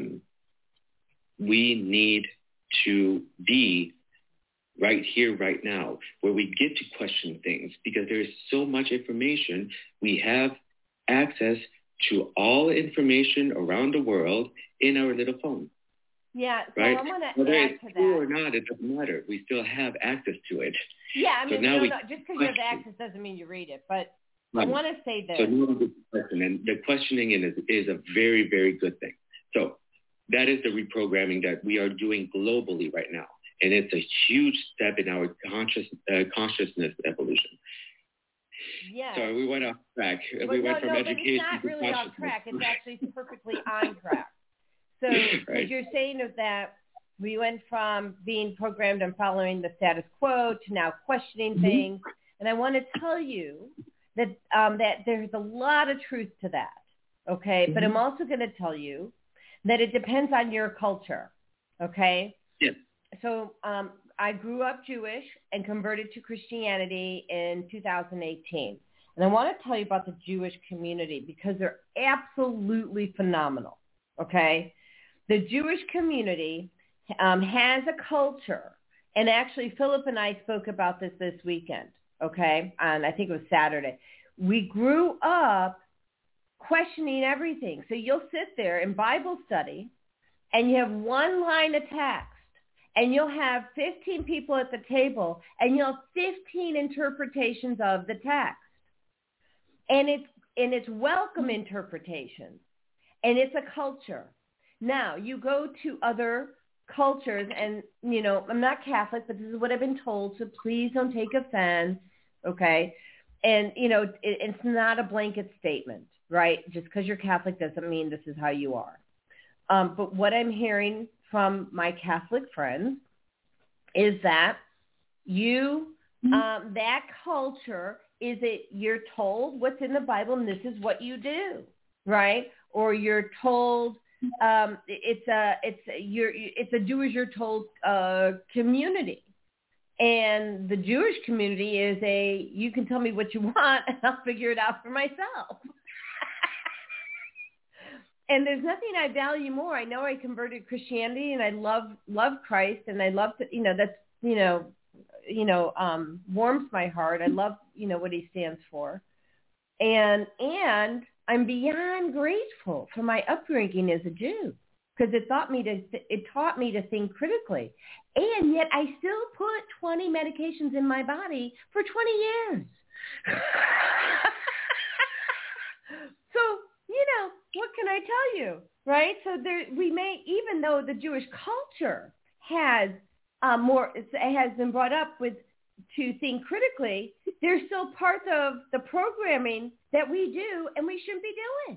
D: we need to be right here, right now, where we get to question things because there is so much information. We have access to all information around the world in our little phone.
C: Yeah, so
D: right?
C: I want to
D: Whether
C: add
D: it's
C: to
D: true
C: that.
D: or not, it doesn't matter. We still have access to it.
C: Yeah, I mean,
D: so now
C: no,
D: we
C: no, just because you have access doesn't mean you read it. But
D: right.
C: I want to say this.
D: So now we get to question, and the questioning is, is a very, very good thing. So that is the reprogramming that we are doing globally right now. And it's a huge step in our conscious uh, consciousness evolution.
C: Yeah.
D: Sorry, we went off track.
C: But
D: we
C: no,
D: went from
C: no,
D: education
C: but it's not
D: to
C: really off track. It's actually perfectly on track. So
D: right.
C: what you're saying is that We went from being programmed and following the status quo to now questioning mm-hmm. things. And I want to tell you that um, that there's a lot of truth to that, okay? Mm-hmm. But I'm also going to tell you that it depends on your culture, okay?
D: Yes.
C: So um, I grew up Jewish and converted to Christianity in two thousand eighteen. And I want to tell you about the Jewish community because they're absolutely phenomenal, okay? The Jewish community um, has a culture, and actually Philip and I spoke about this this weekend, okay? And I think it was Saturday. We grew up questioning everything. So you'll sit there in Bible study, and you have one line of text, and you'll have fifteen people at the table, and you'll have fifteen interpretations of the text. And it's, and it's welcome interpretations, and it's a culture. Now, you go to other cultures, and, you know, I'm not Catholic, but this is what I've been told, so please don't take offense, okay? And, you know, it, it's not a blanket statement, right? Just because you're Catholic doesn't mean this is how you are. Um, but what I'm hearing from my Catholic friends is that you, um, that culture is it you're told what's in the Bible and this is what you do, right? Or you're told um, it's a it's a, you're it's a do as you're told uh, community, and the Jewish community is a you can tell me what you want and I'll figure it out for myself. And there's nothing I value more. I know I converted to Christianity and I love love Christ and I love to, you know that's you know. you know, um, warms my heart. I love, you know, what he stands for. And, and I'm beyond grateful for my upbringing as a Jew because it taught me to, it taught me to think critically. And yet I still put twenty medications in my body for twenty years. So, you know, what can I tell you? Right. So there, we may, even though the Jewish culture has Uh, more it has been brought up with to think critically, there's still parts of the programming that we do and we shouldn't be doing.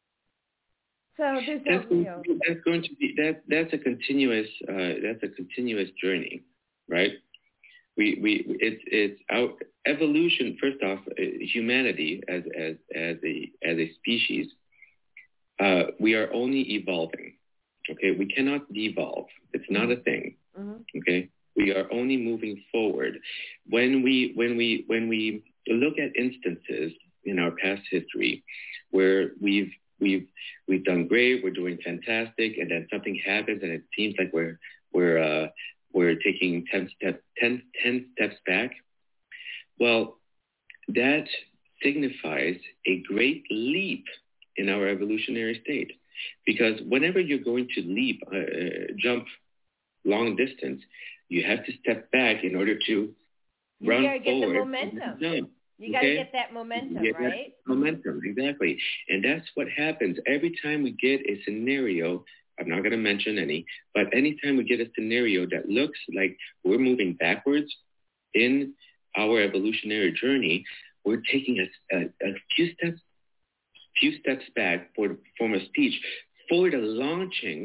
C: So there's
D: that's,
C: no, you know.
D: that's going to be that that's a continuous uh, that's a continuous journey, right? We we it's it's our evolution. First off, humanity as as as a as a species, uh, we are only evolving. Okay, we cannot devolve. It's not a thing. Mm-hmm. Okay, we are only moving forward. When we when we when we look at instances in our past history where we've we've we've done great, we're doing fantastic, and then something happens and it seems like we're we're uh, we're taking ten steps ten, ten steps back. Well, that signifies a great leap in our evolutionary state. Because whenever you're going to leap, uh, jump long distance, you have to step back in order to
C: you
D: run
C: gotta
D: forward.
C: Get the momentum.
D: Jump,
C: you got to
D: okay?
C: get that momentum,
D: get
C: right?
D: That momentum, exactly. And that's what happens every time we get a scenario. I'm not going to mention any, but anytime we get a scenario that looks like we're moving backwards in our evolutionary journey, we're taking a, a, a few steps few steps back for the form of speech for the launching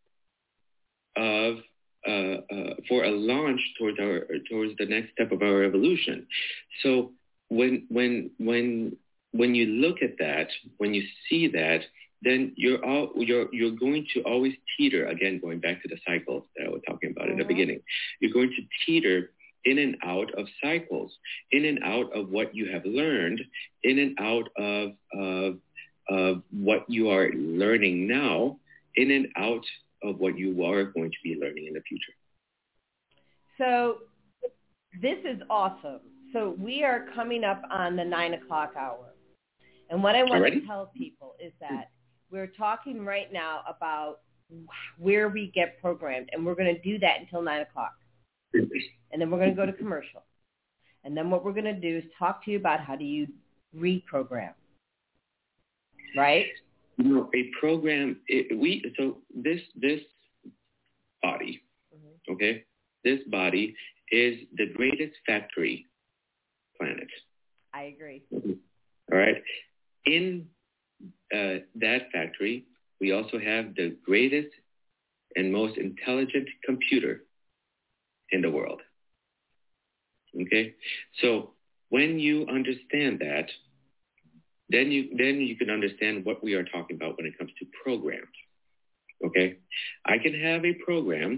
D: of uh, uh, for a launch towards our towards the next step of our evolution. So when when when when you look at that, when you see that, then you're all you're you're going to always teeter again. Going back to the cycles that I was talking about mm-hmm. in the beginning, you're going to teeter in and out of cycles, in and out of what you have learned, in and out of of of what you are learning now, in and out of what you are going to be learning in the future.
C: So this is awesome. So we are coming up on the nine o'clock hour. And what I want Already? to tell people is that we're talking right now about where we get programmed, and we're going to do that until nine o'clock. And then we're going to go to commercial. And then what we're going to do is talk to you about how do you reprogram. Right?
D: You know, a program, it, we, so this, this body, mm-hmm. okay, this body is the greatest factory planet.
C: I agree.
D: Mm-hmm. All right. In uh, that factory, we also have the greatest and most intelligent computer in the world. Okay? So when you understand that, then you then you can understand what we are talking about when it comes to programs. Okay? I can have a program,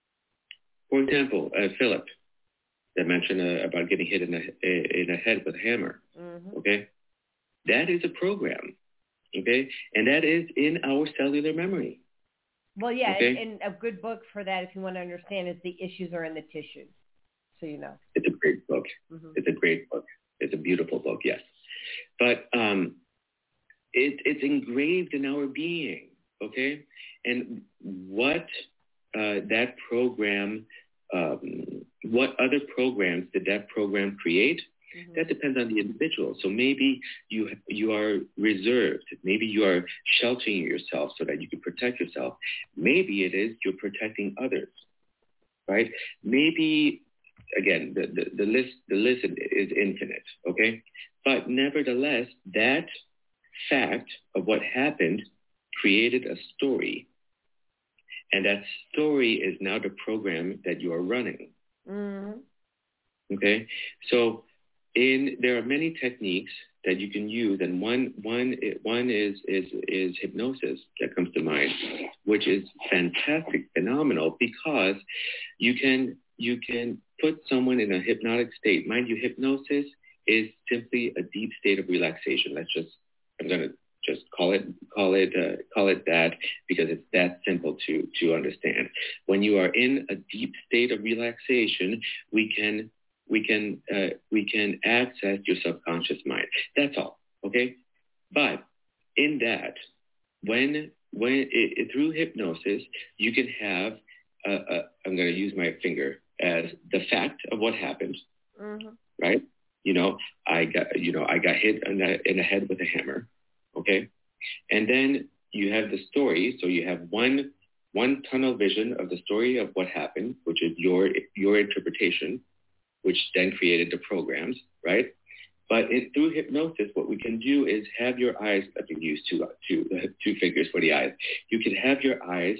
D: for example, uh, Philip, that mentioned uh, about getting hit in the, in the head with a hammer. Mm-hmm. Okay? That is a program. Okay? And that is in our cellular memory.
C: Well, yeah,
D: okay?
C: and, and a good book for that, if you want to understand, is The Issues Are in the Tissues. So you know.
D: It's a great book. Mm-hmm. It's a great book. It's a beautiful book, yes. But um, it, it's engraved in our being, okay? And what uh, that program, um, what other programs did that program create? Mm-hmm. That depends on the individual. So maybe you you are reserved. Maybe you are sheltering yourself so that you can protect yourself. Maybe it is you're protecting others, right? Maybe, again, the, the, the list the list is infinite, okay? But nevertheless, that fact of what happened created a story. And that story is now the program that you are running. Mm-hmm. Okay? So in there are many techniques that you can use, and one one one is is is hypnosis that comes to mind, which is fantastic, phenomenal, because you can you can put someone in a hypnotic state. Mind you, hypnosis is simply a deep state of relaxation. Let's just I'm gonna just call it call it uh, call it that because it's that simple to to understand. When you are in a deep state of relaxation, we can we can uh, we can access your subconscious mind. That's all, okay? But in that, when when it, it, through hypnosis, you can have uh, uh, I'm going to use my finger as the fact of what happened, mm-hmm. right? You know, I got you know I got hit in the, in the head with a hammer, okay? And then you have the story. So you have one one tunnel vision of the story of what happened, which is your your interpretation, which then created the programs, right? But it, through hypnosis, what we can do is have your eyes, I can use two, two, two fingers for the eyes. You can have your eyes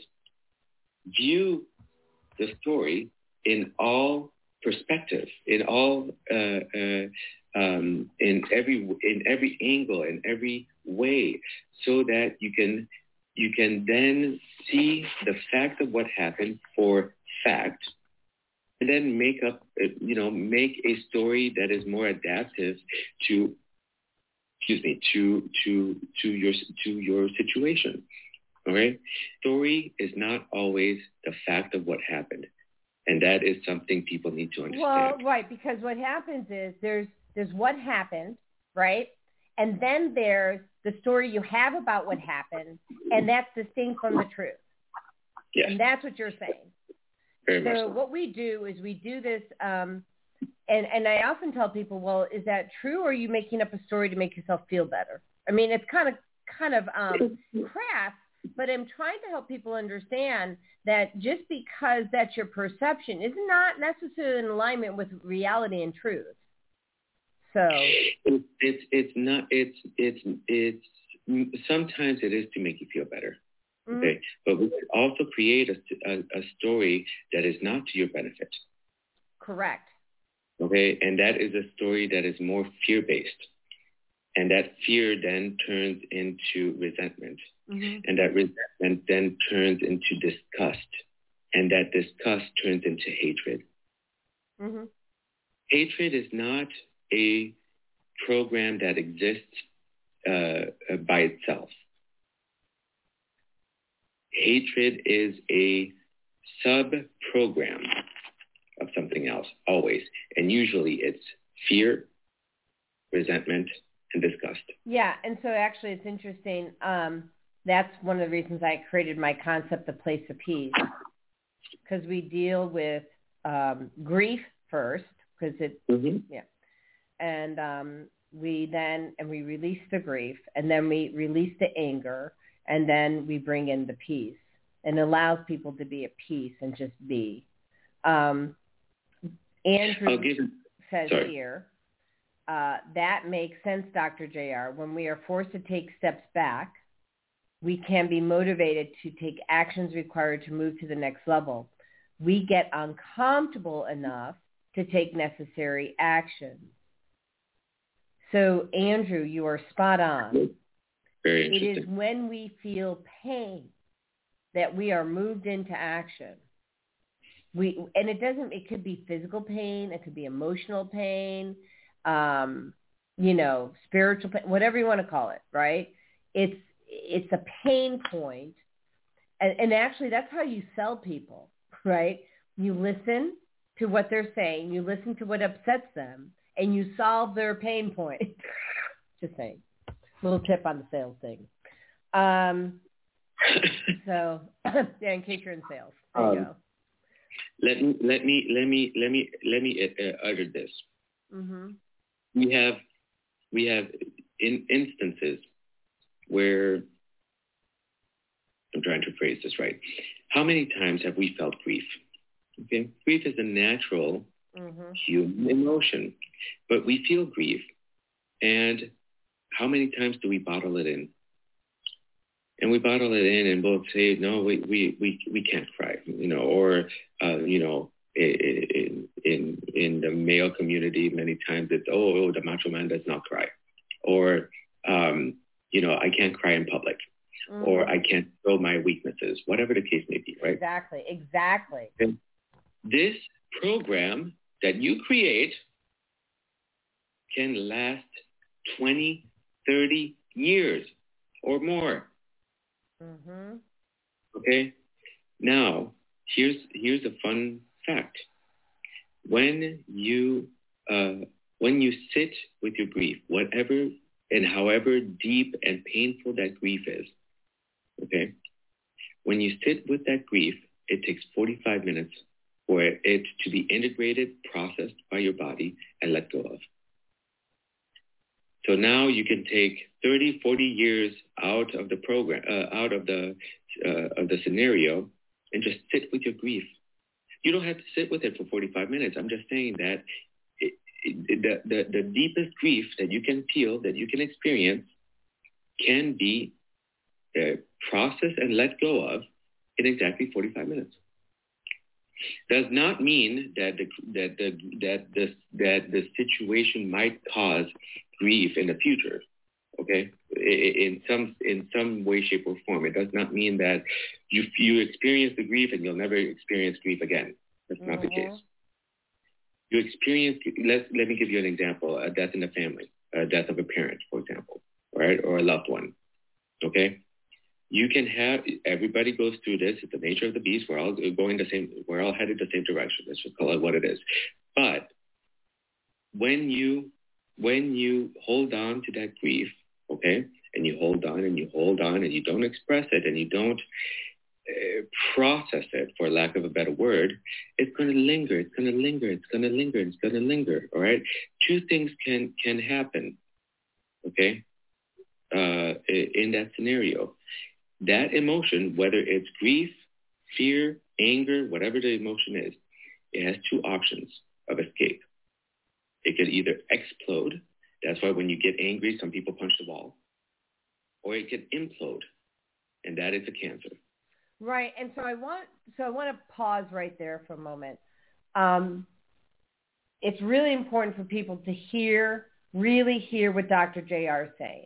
D: view the story in all perspective, in all, uh, uh, um, in every, in every angle, in every way, so that you can, you can then see the fact of what happened for fact, and then make up, you know, make a story that is more adaptive to, excuse me, to to to your to your situation. All right, story is not always the fact of what happened, and that is something people need to understand.
C: Well, right, because what happens is there's there's what happened, right, and then there's the story you have about what happened, and that's distinct from the truth.
D: Yes.
C: And that's what you're saying.
D: Very much
C: so,
D: so.
C: What we do is we do this, um, and, and I often tell people, well, is that true, or are you making up a story to make yourself feel better? I mean, it's kind of kind of um, crass, but I'm trying to help people understand that just because that's your perception is not necessarily in alignment with reality and truth. So
D: it's it's, it's not it's it's it's sometimes it is to make you feel better. Okay, but we can also create a, a, a story that is not to your benefit.
C: Correct.
D: Okay, and that is a story that is more fear-based. And that fear then turns into resentment. Mm-hmm. And that resentment then turns into disgust. And that disgust turns into hatred. Mm-hmm. Hatred is not a program that exists uh, by itself. Hatred is a sub-program of something else, always. And usually it's fear, resentment, and disgust.
C: Yeah, and so actually it's interesting. Um, that's one of the reasons I created my concept, The Place of Peace, because we deal with um, grief first, because it, mm-hmm. yeah. And um, we then, and we release the grief, and then we release the anger, and then we bring in the peace, and allows people to be at peace and just be. Um, Andrew says Sorry. here, uh, that makes sense, Doctor J R. When we are forced to take steps back, we can be motivated to take actions required to move to the next level. We get uncomfortable enough to take necessary action. So, Andrew, you are spot on.
D: Very
C: It
D: interesting.
C: is when we feel pain that we are moved into action. We and it doesn't. It could be physical pain. It could be emotional pain. Um, you know, spiritual pain, whatever you want to call it. Right? It's it's a pain point, and, and actually, that's how you sell people. Right? You listen to what they're saying. You listen to what upsets them, and you solve their pain point. Just saying. Little tip on the sales thing. Um, so, yeah, in case you're in sales, there
D: um,
C: you go.
D: Let me let me let me let me let me uh, utter this.
C: Mm-hmm.
D: We have we have in instances where I'm trying to phrase this right. How many times have we felt grief? Okay, grief is a natural mm-hmm. human emotion, but we feel grief, and how many times do we bottle it in? And we bottle it in and both say, no, we we we, we can't cry, you know, or, uh, you know, in, in in the male community, many times it's, oh, oh, the macho man does not cry. Or, um, you know, I can't cry in public. Mm-hmm. Or I can't show my weaknesses, whatever the case may be, right?
C: Exactly, exactly.
D: And this program that you create can last twenty, thirty years or more.
C: Mm-hmm.
D: Okay. Now, here's here's a fun fact. When you uh, when you sit with your grief, whatever and however deep and painful that grief is, okay. When you sit with that grief, it takes forty-five minutes for it to be integrated, processed by your body, and let go of. So now you can take thirty, forty years out of the program, uh, out of the uh, of the scenario, and just sit with your grief. You don't have to sit with it for forty-five minutes. I'm just saying that it, it, the, the the deepest grief that you can feel, that you can experience, can be uh, processed and let go of in exactly forty-five minutes. Does not mean that the that the that the that the situation might cause grief in the future, okay? In some in some way, shape, or form. It does not mean that you you experience the grief and you'll never experience grief again. That's not mm-hmm. the case. You experience. Let let me give you an example: a death in the family, a death of a parent, for example, right, or a loved one. Okay. You can have, everybody goes through this. It's the nature of the beast. We're all going the same, we're all headed the same direction. Let's just call it what it is. But when you, when you hold on to that grief, okay, and you hold on and you hold on and you don't express it and you don't uh, process it, for lack of a better word, it's going to linger. It's going to linger. It's going to linger. It's going to linger. All right. Two things can, can happen. Okay. Uh, in that scenario. That emotion, whether it's grief, fear, anger, whatever the emotion is, it has two options of escape. It could either explode. That's why when you get angry, some people punch the wall. Or it could implode, and that is a cancer.
C: Right, and so I want so I want to pause right there for a moment. Um, it's really important for people to hear, really hear what Doctor J R is saying.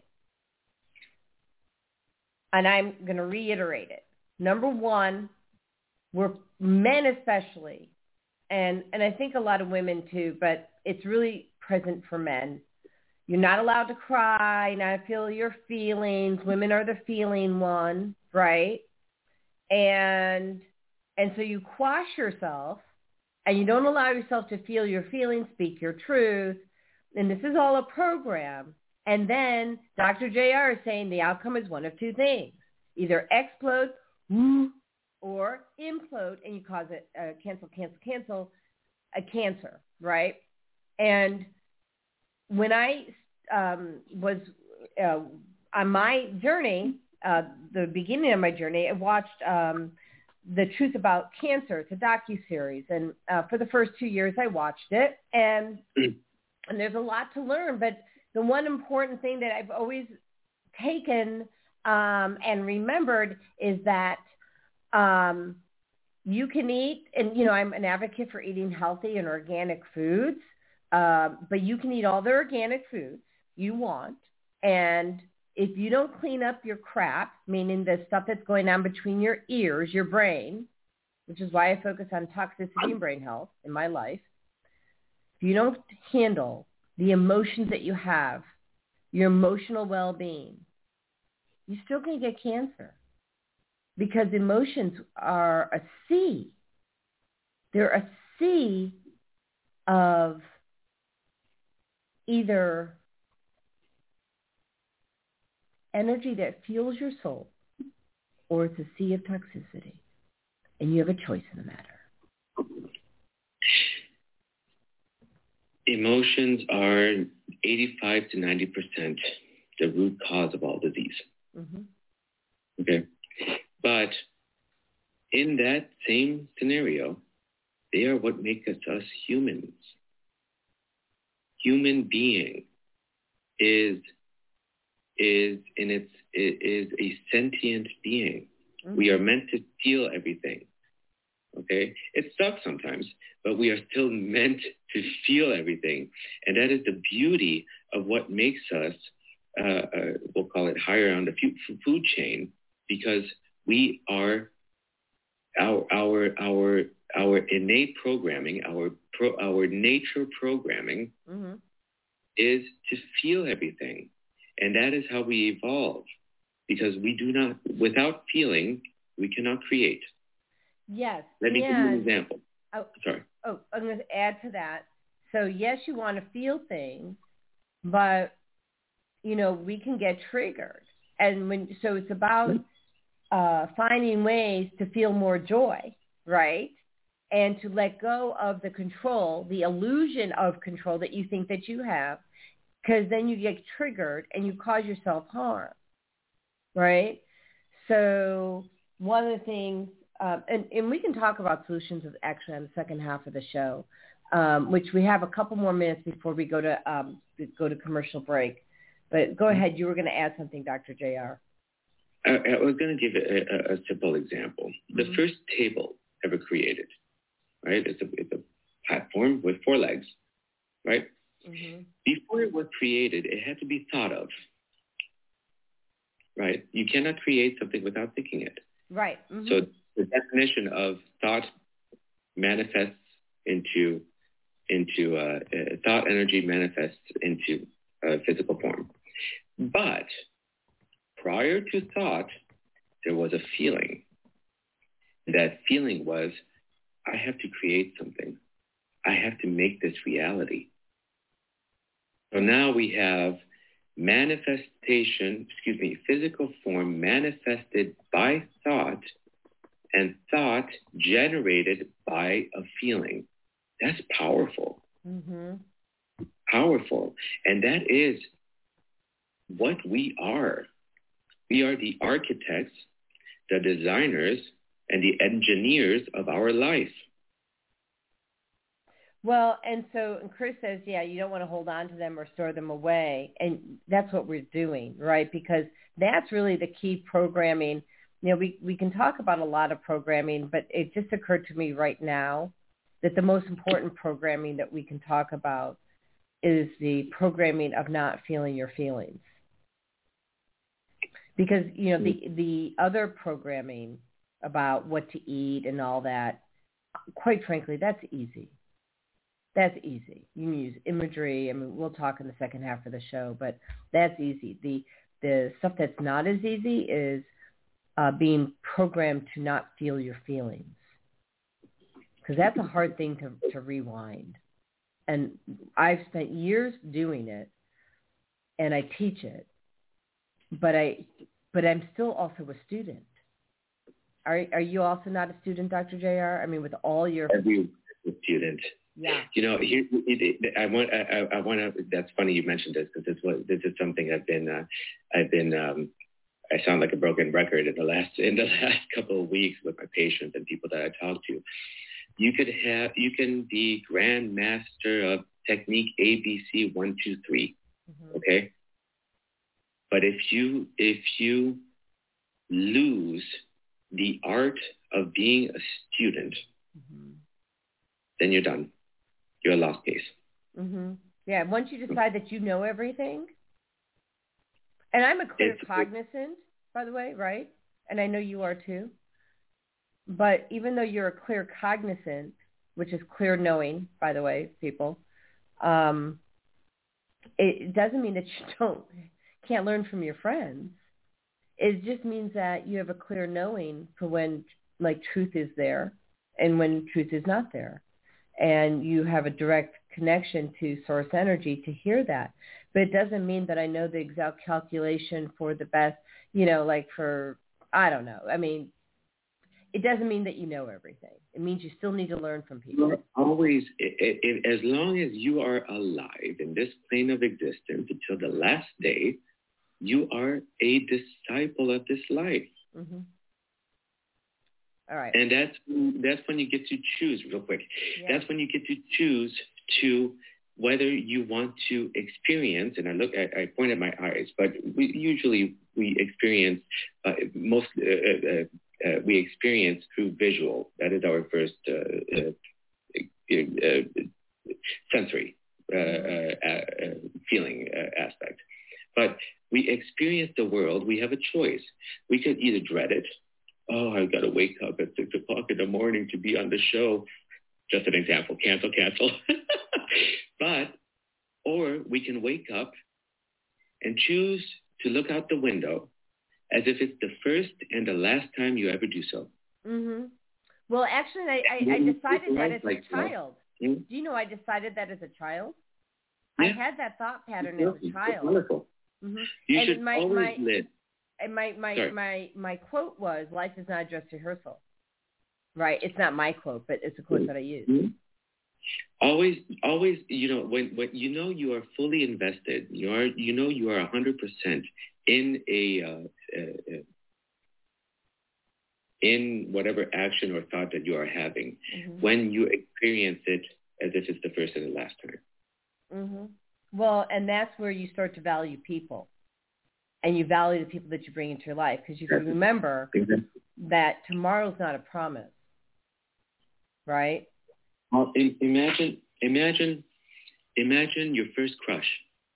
C: And I'm going to reiterate it. Number one, we're men especially, and, and I think a lot of women too, but it's really present for men. You're not allowed to cry, not feel your feelings. Women are the feeling one, right? And and so you quash yourself, and you don't allow yourself to feel your feelings, speak your truth, and this is all a program. And then Doctor J R is saying the outcome is one of two things. Either explode or implode, and you cause it uh, cancel, cancel, cancel, a cancer, right? And when I um, was uh, on my journey, uh, the beginning of my journey, I watched um, The Truth About Cancer. It's a docuseries. And uh, for the first two years, I watched it. And and there's a lot to learn, but the one important thing that I've always taken um, and remembered is that um, you can eat, and, you know, I'm an advocate for eating healthy and organic foods, uh, but you can eat all the organic foods you want. And if you don't clean up your crap, meaning the stuff that's going on between your ears, your brain, which is why I focus on toxicity and brain health in my life, if you don't handle the emotions that you have, your emotional well-being, you're still going to get cancer. Because emotions are a sea. They're a sea of either energy that fuels your soul, or it's a sea of toxicity. And you have a choice in the matter.
D: Emotions are eighty-five to ninety percent the root cause of all disease. Mm-hmm. Okay. But in that same scenario, they are what make us us humans. Human being is is in its is a sentient being. Mm-hmm. We are meant to feel everything. Okay, it sucks sometimes, but we are still meant to feel everything, and that is the beauty of what makes us. Uh, uh, we'll call it higher on the food chain, because we are our our our our innate programming, our pro, our nature programming mm-hmm. is to feel everything, and that is how we evolve. Because we do not, without feeling, we cannot create.
C: Yes.
D: Let me give you an example.
C: Oh,
D: Sorry.
C: Oh, I'm going to add to that. So yes, you want to feel things, but you know we can get triggered, and when so it's about. Mm-hmm. Uh, finding ways to feel more joy, right? And to let go of the control, the illusion of control that you think that you have, because then you get triggered and you cause yourself harm, right? So one of the things, um, and, and we can talk about solutions actually on the second half of the show, um, which we have a couple more minutes before we go to um, go to commercial break. But go ahead, you were going to add something, Doctor J R.
D: I, I was going to give a, a, a simple example. Mm-hmm. The first table ever created, right? It's a, it's a platform with four legs, right? Mm-hmm. Before it was created, it had to be thought of, right? You cannot create something without thinking it.
C: Right. Mm-hmm.
D: So the definition of thought manifests into, into uh, uh, thought energy manifests into uh, physical form. But prior to thought, there was a feeling. That feeling was, I have to create something. I have to make this reality. So now we have manifestation, excuse me, physical form manifested by thought, and thought generated by a feeling. That's powerful. Mm-hmm. Powerful. And that is what we are. We are the architects, the designers, and the engineers of our life.
C: Well, and so and Chris says, yeah, you don't want to hold on to them or store them away. And that's what we're doing, right? Because that's really the key programming. You know, we, we can talk about a lot of programming, but it just occurred to me right now that the most important programming that we can talk about is the programming of not feeling your feelings. Because, you know, the, the other programming about what to eat and all that, quite frankly, that's easy. That's easy. You can use imagery. I mean, we'll talk in the second half of the show, but that's easy. The the stuff that's not as easy is uh, being programmed to not feel your feelings, because that's a hard thing to, to rewind. And I've spent years doing it, and I teach it, but I but I'm still also a student. Are are you also not a student, Doctor J R? I mean, with all your
D: every student.
C: Yeah.
D: You know, here it, it, I want. I, I want to. That's funny you mentioned this, because this was this is something I've been. Uh, I've been. Um, I sound like a broken record in the last in the last couple of weeks with my patients and people that I talk to. You could have. You can be Grand Master of Technique A B C one two three. Mm-hmm. Okay. But if you if you lose the art of being a student, mm-hmm. then you're done. You're a lost case.
C: Mm-hmm. Yeah, once you decide that you know everything, and I'm a clear it's, cognizant, by the way, right? And I know you are too. But even though you're a clear cognizant, which is clear knowing, by the way, people, um, it doesn't mean that you don't can't learn from your friends. It just means that you have a clear knowing for when, like, truth is there and when truth is not there. And you have a direct connection to source energy to hear that. But it doesn't mean that I know the exact calculation for the best, you know, like for, I don't know. I mean, it doesn't mean that you know everything. It means you still need to learn from people.
D: You're always, it, it, as long as you are alive in this plane of existence until the last day, you are a disciple of this life.
C: Mm-hmm. All right.
D: And that's that's when you get to choose, real quick. Yeah. That's when you get to choose to whether you want to experience, and I look at, I point at my eyes, but we usually we experience, uh, most, uh, uh, uh, we experience through visual. That is our first uh, uh, uh, sensory uh, uh, uh, feeling uh, aspect. But we experience the world, we have a choice. We could either dread it. Oh, I've got to wake up at six o'clock in the morning to be on the show. Just an example, cancel, cancel. But, or we can wake up and choose to look out the window as if it's the first and the last time you ever do so.
C: Mm-hmm. Well, actually, I, I, I decided that as a child. Mm-hmm. Do you know I decided that as a child? Yeah. I had that thought pattern as a child.
D: It's wonderful.
C: Mm-hmm.
D: You
C: and
D: should
C: my,
D: always
C: my,
D: live.
C: And my, my, my, my quote was, life is not a dress rehearsal. Right? It's not my quote, but it's a quote mm-hmm. that I use.
D: Mm-hmm. Always, always, you know, when, when you know you are fully invested, you are, you know, you are one hundred percent in a, uh, uh, in whatever action or thought that you are having, mm-hmm. when you experience it as if it's the first and the last time.
C: Mm-hmm. Well, and that's where you start to value people. And you value the people that you bring into your life, because you can remember exactly. that tomorrow's not a promise, right?
D: Well, imagine, imagine, imagine your first crush.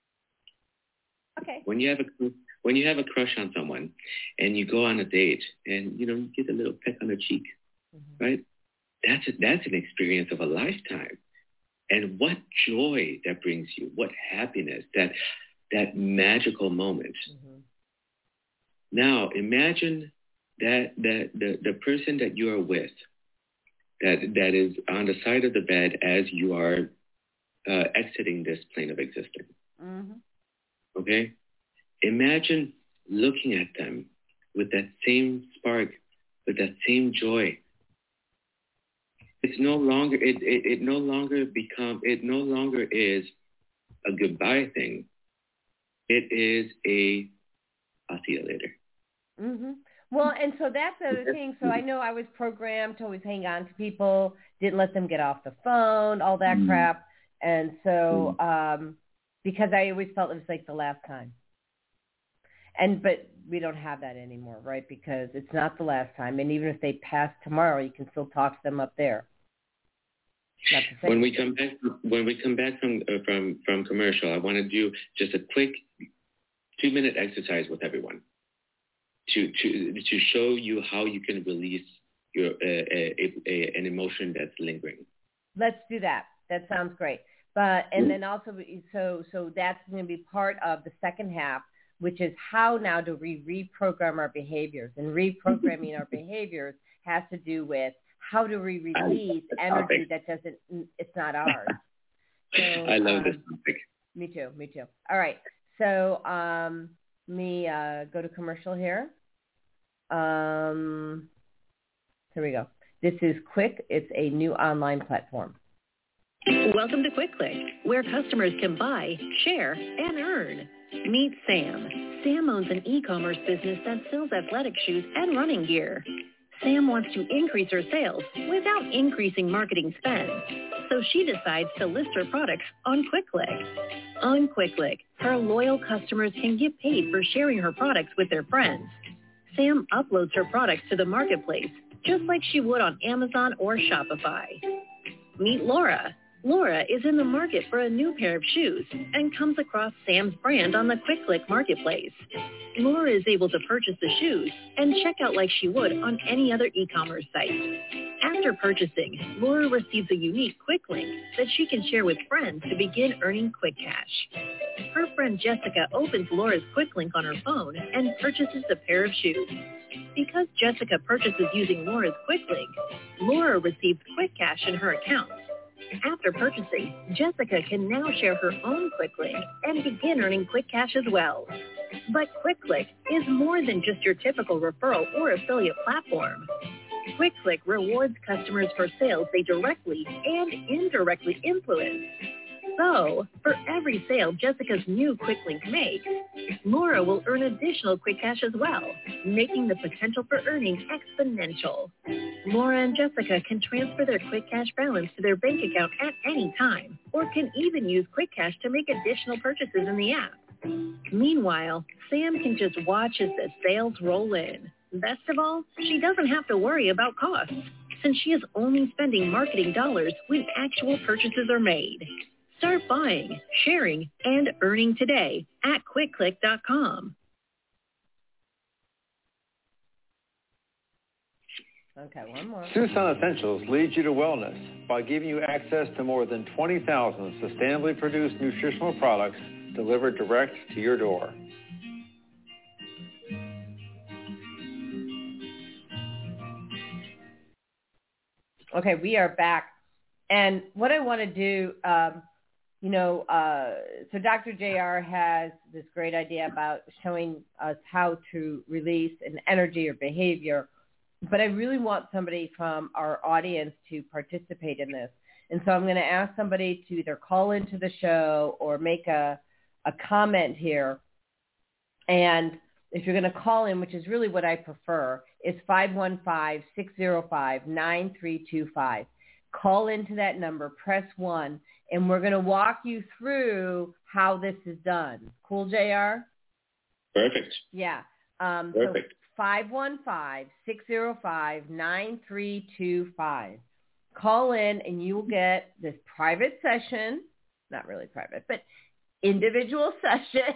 C: Okay.
D: When you have a when you have a crush on someone, and you go on a date, and you know you get a little peck on the cheek, mm-hmm. right? That's a, that's an experience of a lifetime, and what joy that brings you, what happiness that. that magical moment. Mm-hmm. Now, imagine that, that the, the person that you are with, that that is on the side of the bed as you are uh, exiting this plane of existence. Mm-hmm. Okay? Imagine looking at them with that same spark, with that same joy. It's no longer, it, it, it no longer become, it no longer is a goodbye thing. It is a, I'll see you later.
C: Mm-hmm. Well, and so that's the other thing. So I know I was programmed to always hang on to people, didn't let them get off the phone, all that mm-hmm. crap. And so um, because I always felt it was like the last time. And but we don't have that anymore, right? Because it's not the last time. And even if they pass tomorrow, you can still talk to them up there.
D: When we come back, when we come back from uh, from from commercial, I want to do just a quick two minute exercise with everyone to to to show you how you can release your uh, a, a, an emotion that's lingering.
C: Let's do that. That sounds great. But and mm-hmm. then also so so that's going to be part of the second half, which is how now do we reprogram our behaviors, and reprogramming our behaviors has to do with how do we release energy that doesn't, it's not ours. So,
D: I love
C: um,
D: this topic.
C: Me too, me too. All right. So um, let me uh, go to commercial here. Um, here we go. This is Quick. It's a new online platform.
E: Welcome to Quick Click, where customers can buy, share, and earn. Meet Sam. Sam owns an e-commerce business that sells athletic shoes and running gear. Sam wants to increase her sales without increasing marketing spend, so she decides to list her products on QuickClick. On QuickClick, her loyal customers can get paid for sharing her products with their friends. Sam uploads her products to the marketplace just like she would on Amazon or Shopify. Meet Laura. Laura is in the market for a new pair of shoes and comes across Sam's brand on the QuickClick marketplace. Laura is able to purchase the shoes and check out like she would on any other e-commerce site. After purchasing, Laura receives a unique quick link that she can share with friends to begin earning quick cash. Her friend Jessica opens Laura's quick link on her phone and purchases the pair of shoes. Because Jessica purchases using Laura's quick link, Laura receives quick cash in her account. After purchasing, Jessica can now share her own quick link and begin earning quick cash as well. But QuickClick is more than just your typical referral or affiliate platform. QuickClick rewards customers for sales they directly and indirectly influence. So, for every sale Jessica's new quick link makes, Laura will earn additional quick cash as well, making the potential for earning exponential. Laura and Jessica can transfer their quick cash balance to their bank account at any time, or can even use quick cash to make additional purchases in the app. Meanwhile, Sam can just watch as the sales roll in. Best of all, she doesn't have to worry about costs, since she is only spending marketing dollars when actual purchases are made. Start buying, sharing, and earning today at quick click dot com.
C: Okay, one more.
F: Susan Essentials leads you to wellness by giving you access to more than twenty thousand sustainably produced nutritional products delivered direct to your door.
C: Okay, we are back. And what I want to do, um, you know, uh, so Doctor J R has this great idea about showing us how to release an energy or behavior, but I really want somebody from our audience to participate in this. And so I'm going to ask somebody to either call into the show or make a, a comment here. And if you're going to call in, which is really what I prefer, it's five one five, six zero five, nine three two five. Call into that number, press one, and we're going to walk you through how this is done. Cool, J R?
D: Perfect.
C: Yeah. Um,
D: Perfect.
C: So five one five, six zero five, nine three two five. Call in and you will get this private session, not really private, but individual session.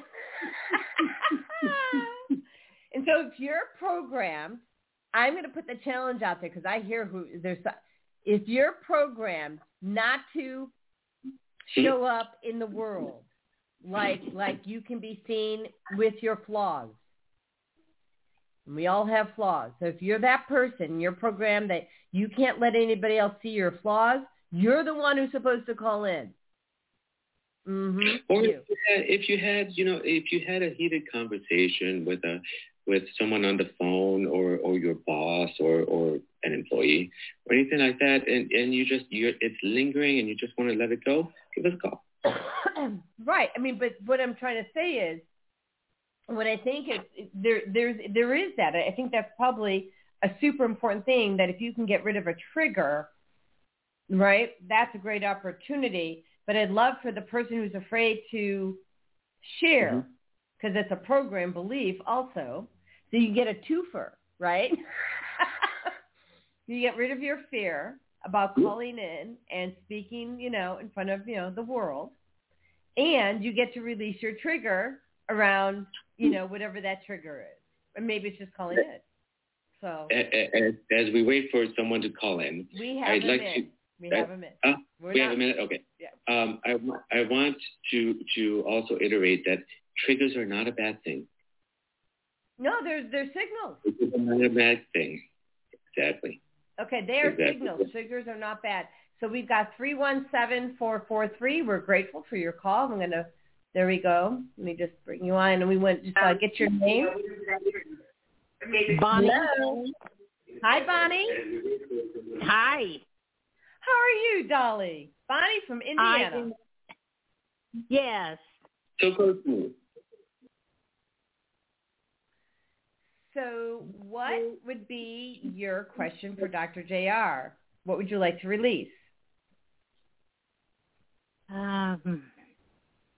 C: And so if you're programmed, I'm going to put the challenge out there because I hear who there's, if you're programmed not to show up in the world like like you can be seen with your flaws. And we all have flaws. So if you're that person, you're programmed that you can't let anybody else see your flaws, you're the one who's supposed to call in. Mm-hmm.
D: Or
C: you.
D: if you, had, if you had, you know, if you had a heated conversation with a with someone on the phone or, or your boss or, or an employee or anything like that, and, and you just you're it's lingering and you just want to let it go, give us a call.
C: Right. I mean, but what I'm trying to say is, what I think is there there's there is that. I think that's probably a super important thing, that if you can get rid of a trigger, right, that's a great opportunity. But I'd love for the person who's afraid to share, because mm-hmm. it's a program belief also. So you get a twofer, right? You get rid of your fear about calling in and speaking, you know, in front of, you know, the world. And you get to release your trigger around, you know, whatever that trigger is. And maybe it's just calling in. So
D: as, as we wait for someone to call in,
C: we have
D: I'd
C: a
D: like
C: minute.
D: to.
C: We have a minute.
D: Uh,
C: We're
D: we
C: not,
D: have a minute? Okay.
C: Yeah.
D: Um, I, I want to, to also iterate that triggers are not a bad thing.
C: No, they're, they're signals.
D: Triggers are not a bad thing. Exactly.
C: Okay, they are
D: exactly.
C: signals. Triggers are not bad. So we've got three one seven, four four three. We're grateful for your call. I'm going to, there we go. Let me just bring you on. And we went, just uh, get your name.
G: Bonnie.
C: Hello. Hi, Bonnie.
G: Hi.
C: How are you, Dolly? Bonnie from Indiana.
G: I, yes.
D: So close to me.
C: So what would be your question for Doctor J R? What would you like to release?
G: Um,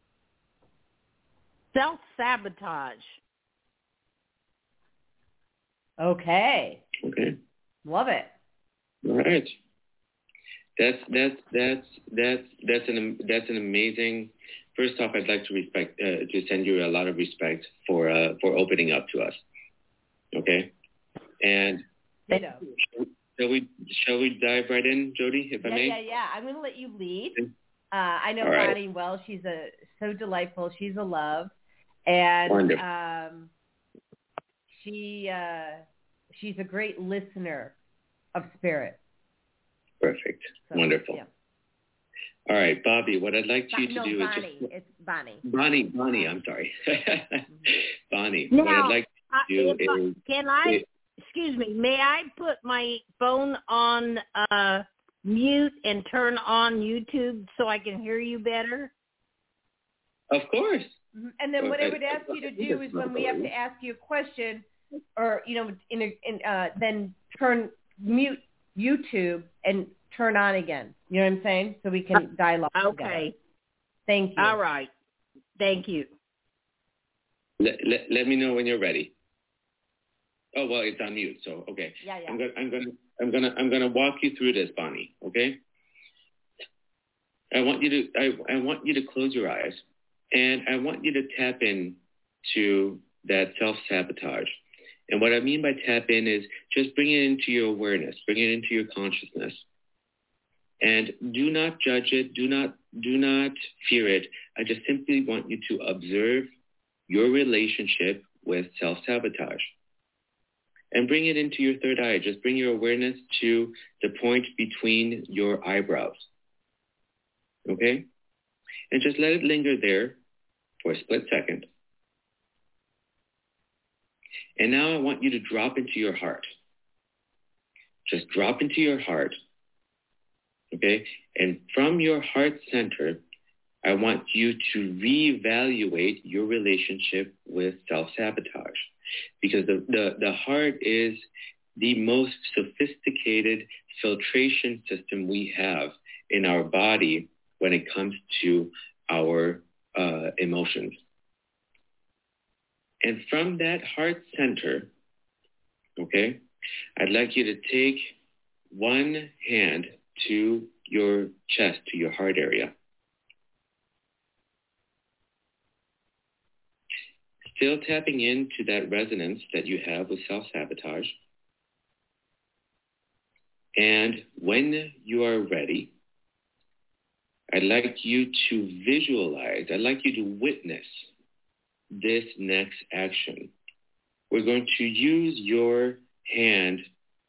G: self-sabotage.
C: Okay.
D: Okay.
C: Love it.
D: All right. That's that's that's that's that's an that's an amazing. First off, I'd like to respect uh, to send you a lot of respect for uh, for opening up to us. Okay, and
C: You know.
D: shall we shall we dive right in, Jody, if
C: Yeah,
D: I may?
C: yeah, yeah. I'm going to let you lead. Uh, I know
D: All right.
C: Bonnie well. She's a so delightful. She's a love, and
D: Wonderful.
C: um, she uh, she's a great listener of spirit.
D: Perfect.
C: So,
D: Wonderful.
C: Yeah.
D: All right, Bobby, what I'd like you to
C: no,
D: do
C: Bonnie.
D: is just
C: It's Bonnie.
D: Bonnie, Bonnie, I'm sorry. Bonnie,
G: Now,
D: what I'd like
G: uh,
D: to do
G: if I,
D: is
G: can I, excuse me, may I put my phone on uh, mute and turn on YouTube so I can hear you better?
D: of course.
C: Mhm. And then what I would ask you to do is when we have to ask you a question, or you know, in, a, in uh, then turn mute YouTube and turn on again. You know what I'm saying? So we can dialogue together.
G: Okay.
C: Thank you.
G: All right. Thank you.
D: Let, let, let me know when you're ready. Oh well, it's on mute, so okay.
C: Yeah, yeah.
D: I'm gonna I'm gonna I'm gonna I'm gonna walk you through this, Bonnie. Okay. I want you to I, I want you to close your eyes, and I want you to tap in to that self-sabotage. And what I mean by tap in is just bring it into your awareness, bring it into your consciousness. And do not judge it, do not do not fear it. I just simply want you to observe your relationship with self-sabotage. And bring it into your third eye. Just bring your awareness to the point between your eyebrows. Okay? And just let it linger there for a split second. And now I want you to drop into your heart. Just drop into your heart. Okay? And from your heart center, I want you to reevaluate your relationship with self-sabotage. Because the, the, the heart is the most sophisticated filtration system we have in our body when it comes to our uh, emotions. And from that heart center, okay, I'd like you to take one hand to your chest, to your heart area. Still tapping into that resonance that you have with self-sabotage. And when you are ready, I'd like you to visualize, I'd like you to witness this next action. We're going to use your hand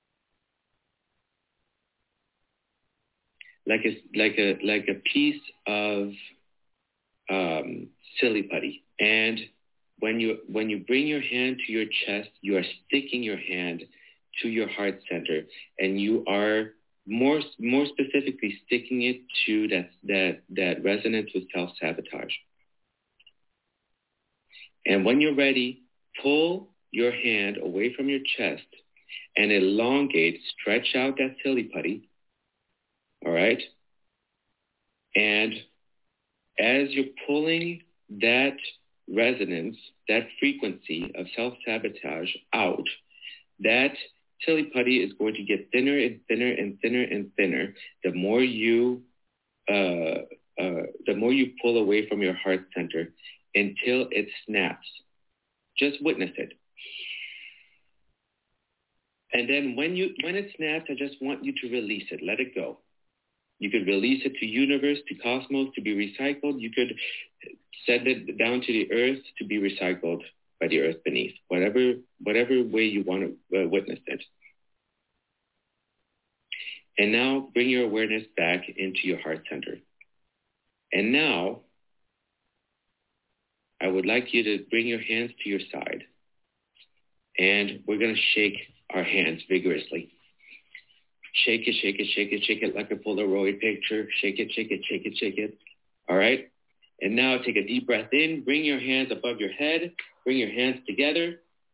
D: like a like a like a piece of um, silly putty. And when you when you bring your hand to your chest, you are sticking your hand to your heart center, and you are more more specifically sticking it to that that that resonance with self-sabotage. And when you're ready, pull your hand away from your chest and elongate, stretch out that silly putty. All right? And as you're pulling that resonance, that frequency of self-sabotage out, that silly putty is going to get thinner and thinner and thinner and thinner the more you uh, uh, the more you pull away from your heart center until it snaps. Just witness it. And then when you when it snaps, I just want you to release it. Let it go. You could release it to universe, to cosmos, to be recycled. You could send it down to the earth to be recycled by the earth beneath. Whatever whatever way you want to uh, witness it. And now bring your awareness back into your heart center. And now I would like you to bring your hands to your side. And we're going to shake our hands vigorously. Shake it, shake it, shake it, shake it like a Polaroid picture. Shake it, shake it, shake it, shake it. All right? And now take a deep breath in. Bring your hands above your head. Bring your hands together.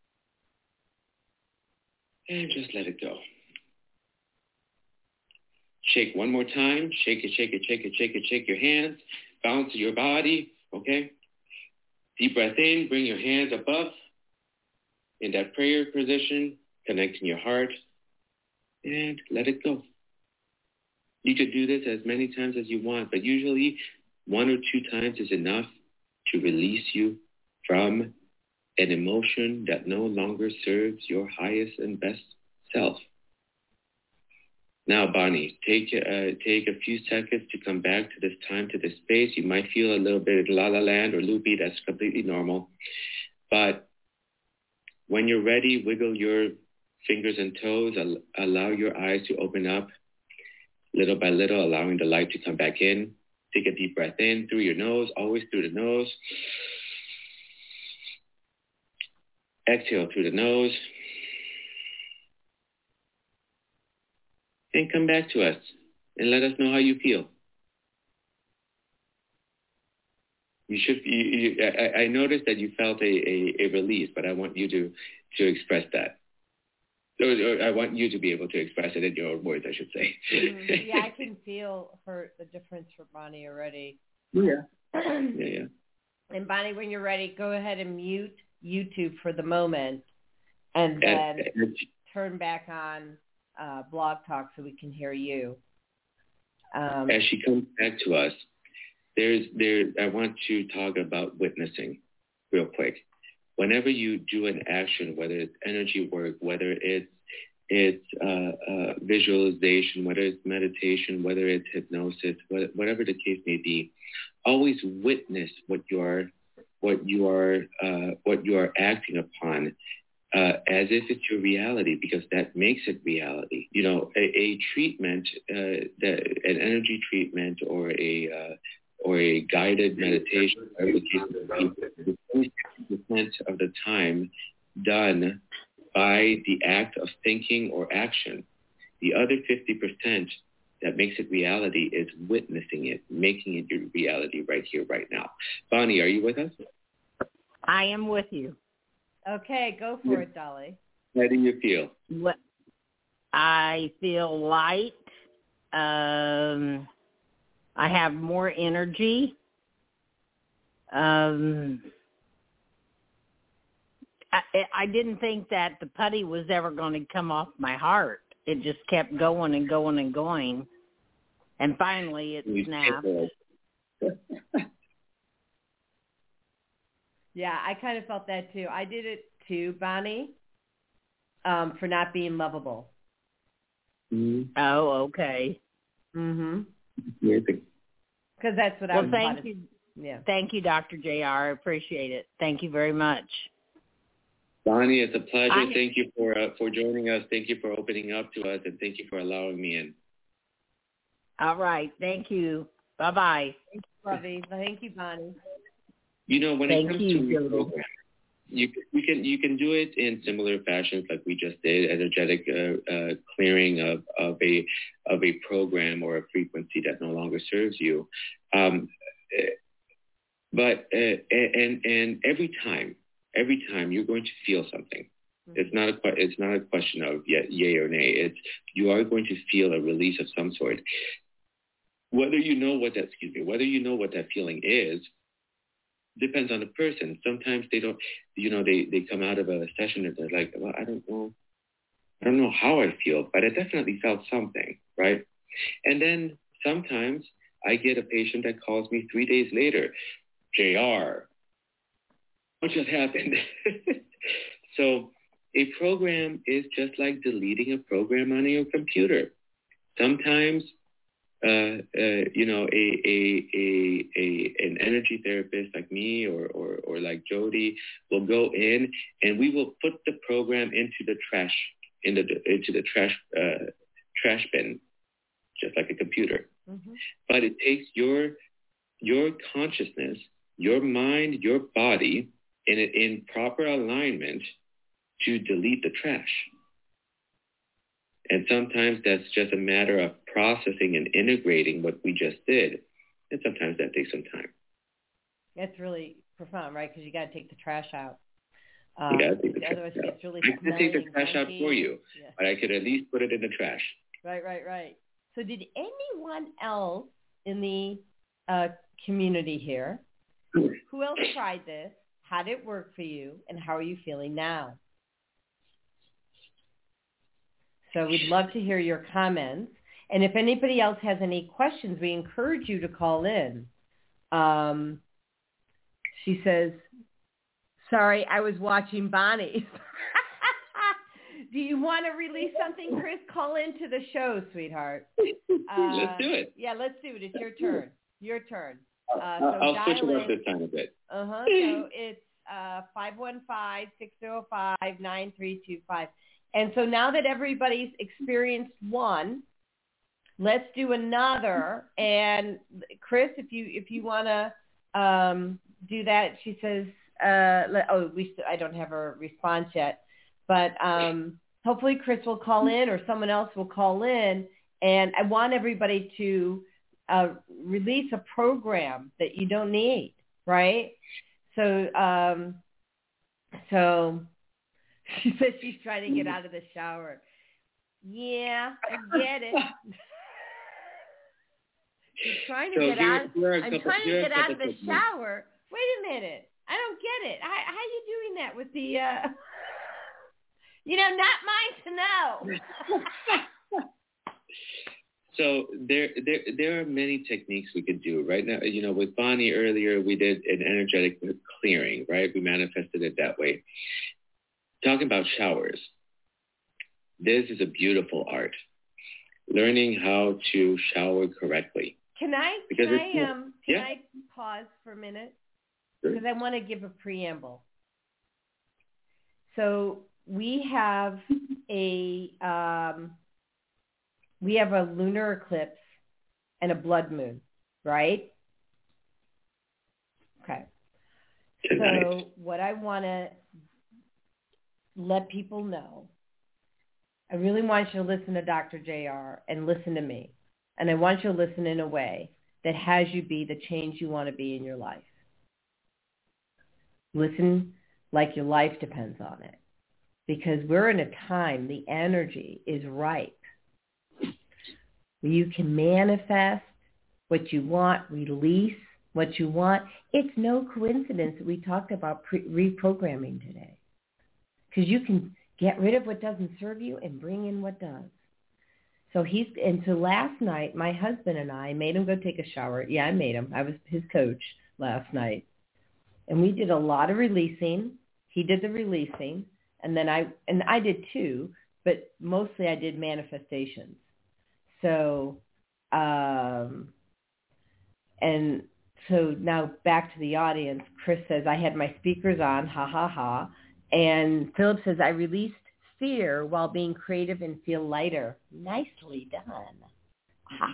D: And just let it go. Shake one more time. Shake it, shake it, shake it, shake it, shake your hands. Bounce your body, okay? Deep breath in. Bring your hands above in that prayer position. connecting your heart, and let it go. You could do this as many times as you want, but usually one or two times is enough to release you from an emotion that no longer serves your highest and best self. Now, Bonnie, take uh, take a few seconds to come back to this time, to this space. You might feel a little bit la la land or loopy. That's completely normal. But when you're ready, wiggle your fingers and toes. Al- allow your eyes to open up little by little, allowing the light to come back in. Take a deep breath in through your nose, always through the nose. Exhale through the nose. And come back to us and let us know how you feel. You should. You, you, I, I noticed that you felt a, a, a release, but I want you to, to express that. Or, or I want you to be able to express it in your own words, I should say.
C: Mm, yeah, I can feel her the difference for Bonnie already.
D: Yeah. yeah, yeah.
C: And Bonnie, when you're ready, go ahead and mute YouTube for the moment, and then
D: And, and,
C: turn back on uh, Blog Talk so we can hear you. Um,
D: as she comes back to us, there's there. I want to talk about witnessing real quick. Whenever you do an action, whether it's energy work, whether it's it's uh, uh, visualization, whether it's meditation, whether it's hypnosis, whatever the case may be, always witness what you are what you are uh, what you are acting upon. Uh, as if it's your reality, because that makes it reality. You know, a, a treatment, uh, that, an energy treatment, or a uh, or a guided meditation, is fifty percent of the time done by the act of thinking or action. The other fifty percent that makes it reality is witnessing it, making it your reality right here, right now. Bonnie, are you with us?
G: I am with you.
C: Okay, go for it, Dolly.
D: How do you feel?
G: What I feel light. Um, I have more energy. Um, I, I didn't think that the putty was ever going to come off my heart. It just kept going and going and going. And finally it
D: You
G: snapped.
C: Yeah, I kind of felt that too. I did it too, Bonnie, um, for not being lovable.
D: Mm-hmm.
G: Oh, okay.
C: Mm-hmm.
D: Amazing.
C: Because that's what I
G: Well,
C: was
G: thank
C: taught.
G: you.
C: Yeah.
G: Thank you, Doctor J R. I appreciate it. Thank you very much.
D: Bonnie, it's a pleasure.
G: I,
D: thank you for uh, for joining us. Thank you for opening up to us, and thank you for allowing me in.
G: all right. Thank you. Bye-bye.
C: Thank you, Lovey. Thank you, Bonnie.
D: You know, when
G: Thank
D: it comes
G: you,
D: to
G: Jody.
D: reprogram, you you can you can do it in similar fashions like we just did, energetic uh, uh, clearing of, of a of a program or a frequency that no longer serves you. Um, but uh, and and every time, every time you're going to feel something. Mm-hmm. It's not a it's not a question of yay, yay or nay. It's you are going to feel a release of some sort. Whether you know what that excuse me, whether you know what that feeling is. Depends on the person. Sometimes they don't, you know, they, they come out of a session and they're like, well, I don't know. I don't know how I feel, but I definitely felt something, right? And then sometimes I get a patient that calls me three days later, J R, what just happened? So a program is just like deleting a program on your computer. Sometimes Uh, uh, you know, a, a, a, a, an energy therapist like me or, or, or like Jody will go in and we will put the program into the trash, into the, into the trash, uh, trash bin, just like a computer. Mm-hmm. But it takes your, your consciousness, your mind, your body in, in proper alignment to delete the trash. And sometimes that's just a matter of processing and integrating what we just did. And sometimes that takes some time.
C: That's really profound, right? Because you got to take the trash out. Um,
D: you got to take the trash
C: otherwise
D: out.
C: it gets really
D: I can take the trash out for you,
C: yeah.
D: but I could at least put it in the trash.
C: Right, right, right. So did anyone else in the uh, community here, who else tried this? How did it work for you? And how are you feeling now? So we'd love to hear your comments. And if anybody else has any questions, we encourage you to call in. Um, she says, sorry, I was watching Bonnie. Do you want to release something, Chris? Call into the show, sweetheart. Uh,
D: let's do it.
C: Yeah, let's do it. It's your turn. Your turn. Uh,
D: so I'll switch it
C: in.
D: up this time a bit.
C: Uh-huh. So it's uh, five one five, six zero five, nine three two five. And so now that everybody's experienced one, let's do another. And Chris, if you if you want to um, do that, she says, uh, let, oh, we I don't have her response yet. But um, hopefully Chris will call in or someone else will call in. And I want everybody to uh, release a program that you don't need, right? So, um, so she says she's trying to get out of the shower. Yeah, I get it. She's trying to
D: so
C: get
D: here,
C: out.
D: Here
C: I'm
D: couple,
C: trying to get out of the shower.
D: Minutes.
C: Wait a minute. I don't get it. How, how are you doing that with the... Uh, You know, not mine to know.
D: So there, there, there are many techniques we could do right now. You know, with Bonnie earlier, we did an energetic clearing, right? We manifested it that way. Talking about showers, this is a beautiful art. Learning how to shower correctly.
C: Can I?
D: Because
C: can I? Um, can
D: yeah.
C: I pause for a minute?
D: Sure.
C: Because I want to give a preamble. So. We have a um, we have a lunar eclipse and a blood moon, right? Okay.
D: Tonight.
C: So what I want to let people know, I really want you to listen to Doctor J R and listen to me. And I want you to listen in a way that has you be the change you want to be in your life. Listen like your life depends on it. Because we're in a time, the energy is ripe. You can manifest what you want, release what you want. It's no coincidence that we talked about pre- reprogramming today. Because you can get rid of what doesn't serve you and bring in what does. So he's, and so last night, my husband and I made him go take a shower. Yeah, I made him. I was his coach last night. And we did a lot of releasing. He did the releasing. And then I, and I did too, but mostly I did manifestations. So, um, and so now back to the audience, Chris says, I had my speakers on, ha, ha, ha. And Philip says, I released fear while being creative and feel lighter. Nicely done.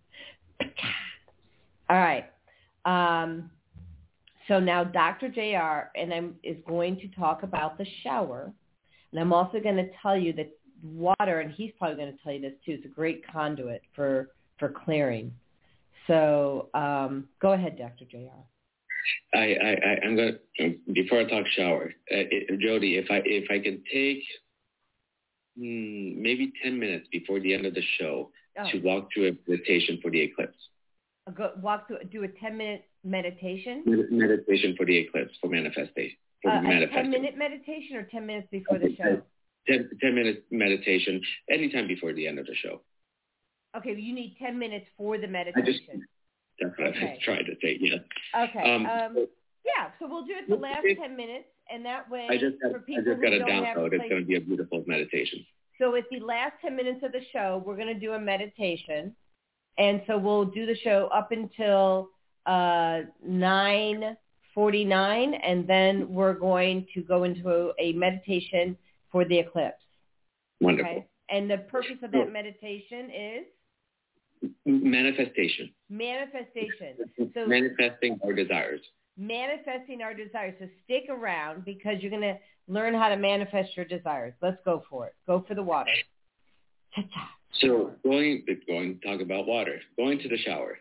C: All right. Um, so now Doctor J R and I'm, is going to talk about the shower. And I'm also going to tell you that water, and he's probably going to tell you this too, it's a great conduit for, for clearing. So um, go ahead, Doctor J R.
D: I, I, I'm going to, before I talk shower, uh, it, Jody, if I if I can take hmm, maybe ten minutes before the end of the show oh. to walk through a meditation for the eclipse.
C: I'll go walk through, do a ten-minute meditation?
D: Meditation for the eclipse, for manifestation. For
C: uh,
D: manifesting.
C: A ten-minute meditation or ten minutes before the show?
D: ten, ten minute meditation, anytime before the end of the show.
C: Okay, you need ten minutes for the meditation. I just,
D: that's what okay. I was trying to say, yeah.
C: Okay. Um, um, yeah, so we'll do it the last it, ten minutes, and that way
D: I just got,
C: for people
D: I just got
C: who
D: a
C: don't
D: download.
C: have
D: It's going to be a beautiful meditation.
C: So at the last ten minutes of the show, we're going to do a meditation, and so we'll do the show up until uh, nine forty-nine, and then we're going to go into a, a meditation for the eclipse.
D: Wonderful.
C: Okay? And the purpose of that meditation is?
D: Manifestation.
C: Manifestation. So
D: manifesting our desires.
C: Manifesting our desires. So stick around because you're going to learn how to manifest your desires. Let's go for it. Go for the water. Ta-ta.
D: So going, going talk about water. Going to the shower.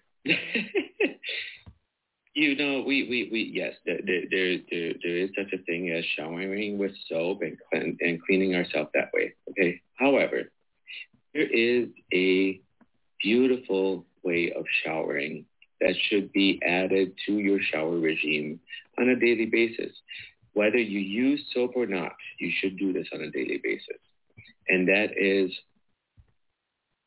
D: You know, we, we, we yes, there, there, there, there is such a thing as showering with soap and, clean, and cleaning ourselves that way, okay? However, there is a beautiful way of showering that should be added to your shower regime on a daily basis. Whether you use soap or not, you should do this on a daily basis. And that is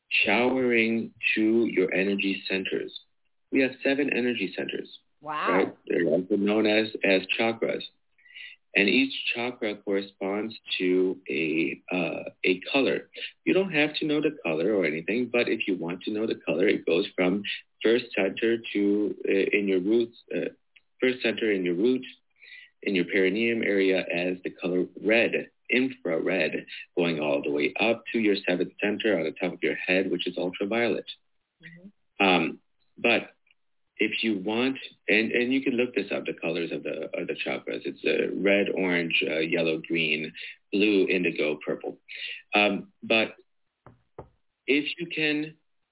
D: showering to your energy centers. We have seven energy centers.
C: Wow.
D: Right? They're also known as, as chakras. And each chakra corresponds to a uh, a color. You don't have to know the color or anything, but if you want to know the color, it goes from first center to uh, in your roots, uh, first center in your root, in your perineum area as the color red, infrared, going all the way up to your seventh center on the top of your head, which is ultraviolet. Mm-hmm. Um, but if you want, and, and you can look this up, the colors of the of the chakras. It's uh, red, orange, uh, yellow, green, blue, indigo, purple. Um, but if you can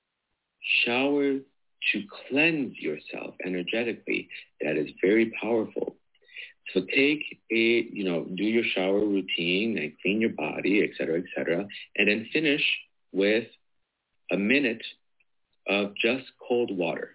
D: shower to cleanse yourself energetically, that is very powerful. So take a, you know, do your shower routine and clean your body, et cetera, et cetera, and then finish with a minute of just cold water.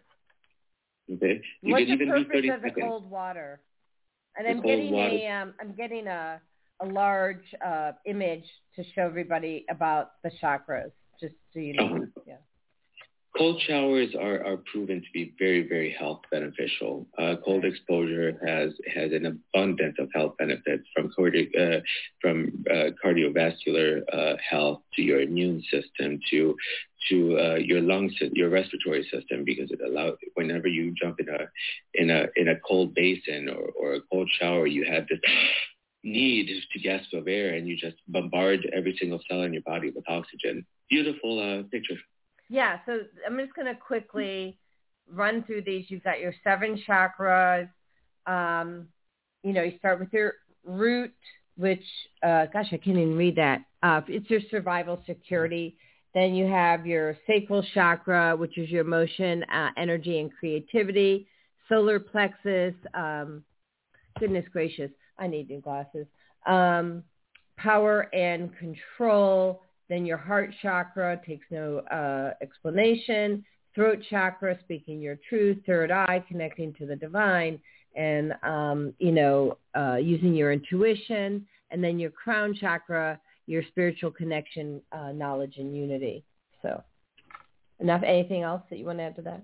D: Okay. You
C: What's
D: can
C: the
D: even
C: purpose
D: do thirty
C: of the
D: seconds.
C: cold water? And
D: The
C: I'm
D: cold
C: getting
D: water.
C: a, um, I'm getting a, a large uh, image to show everybody about the chakras, just so you know.
D: Uh-huh.
C: Yeah.
D: Cold showers are, are proven to be very, very health beneficial. Uh, cold exposure has has an abundance of health benefits, from cardi- uh, from uh, cardiovascular uh, health to your immune system to to uh, your lungs, your respiratory system, because it allows, whenever you jump in a in a in a cold basin or, or a cold shower, you have this need to gasp of air, and you just bombard every single cell in your body with oxygen. Beautiful uh, picture.
C: Yeah, so I'm just going to quickly run through these. You've got your seven chakras. Um, you know, you start with your root, which, uh, gosh, I can't even read that. Uh, it's your survival security. Then you have your sacral chakra, which is your emotion, uh, energy, and creativity. Solar plexus. Um, goodness gracious, I need new glasses. Um, power and control. Then your heart chakra takes no uh, explanation. Throat chakra, speaking your truth. Third eye, connecting to the divine. And, um, you know, uh, using your intuition. And then your crown chakra, your spiritual connection, uh, knowledge, and unity. So enough. Anything else that you want to add to that?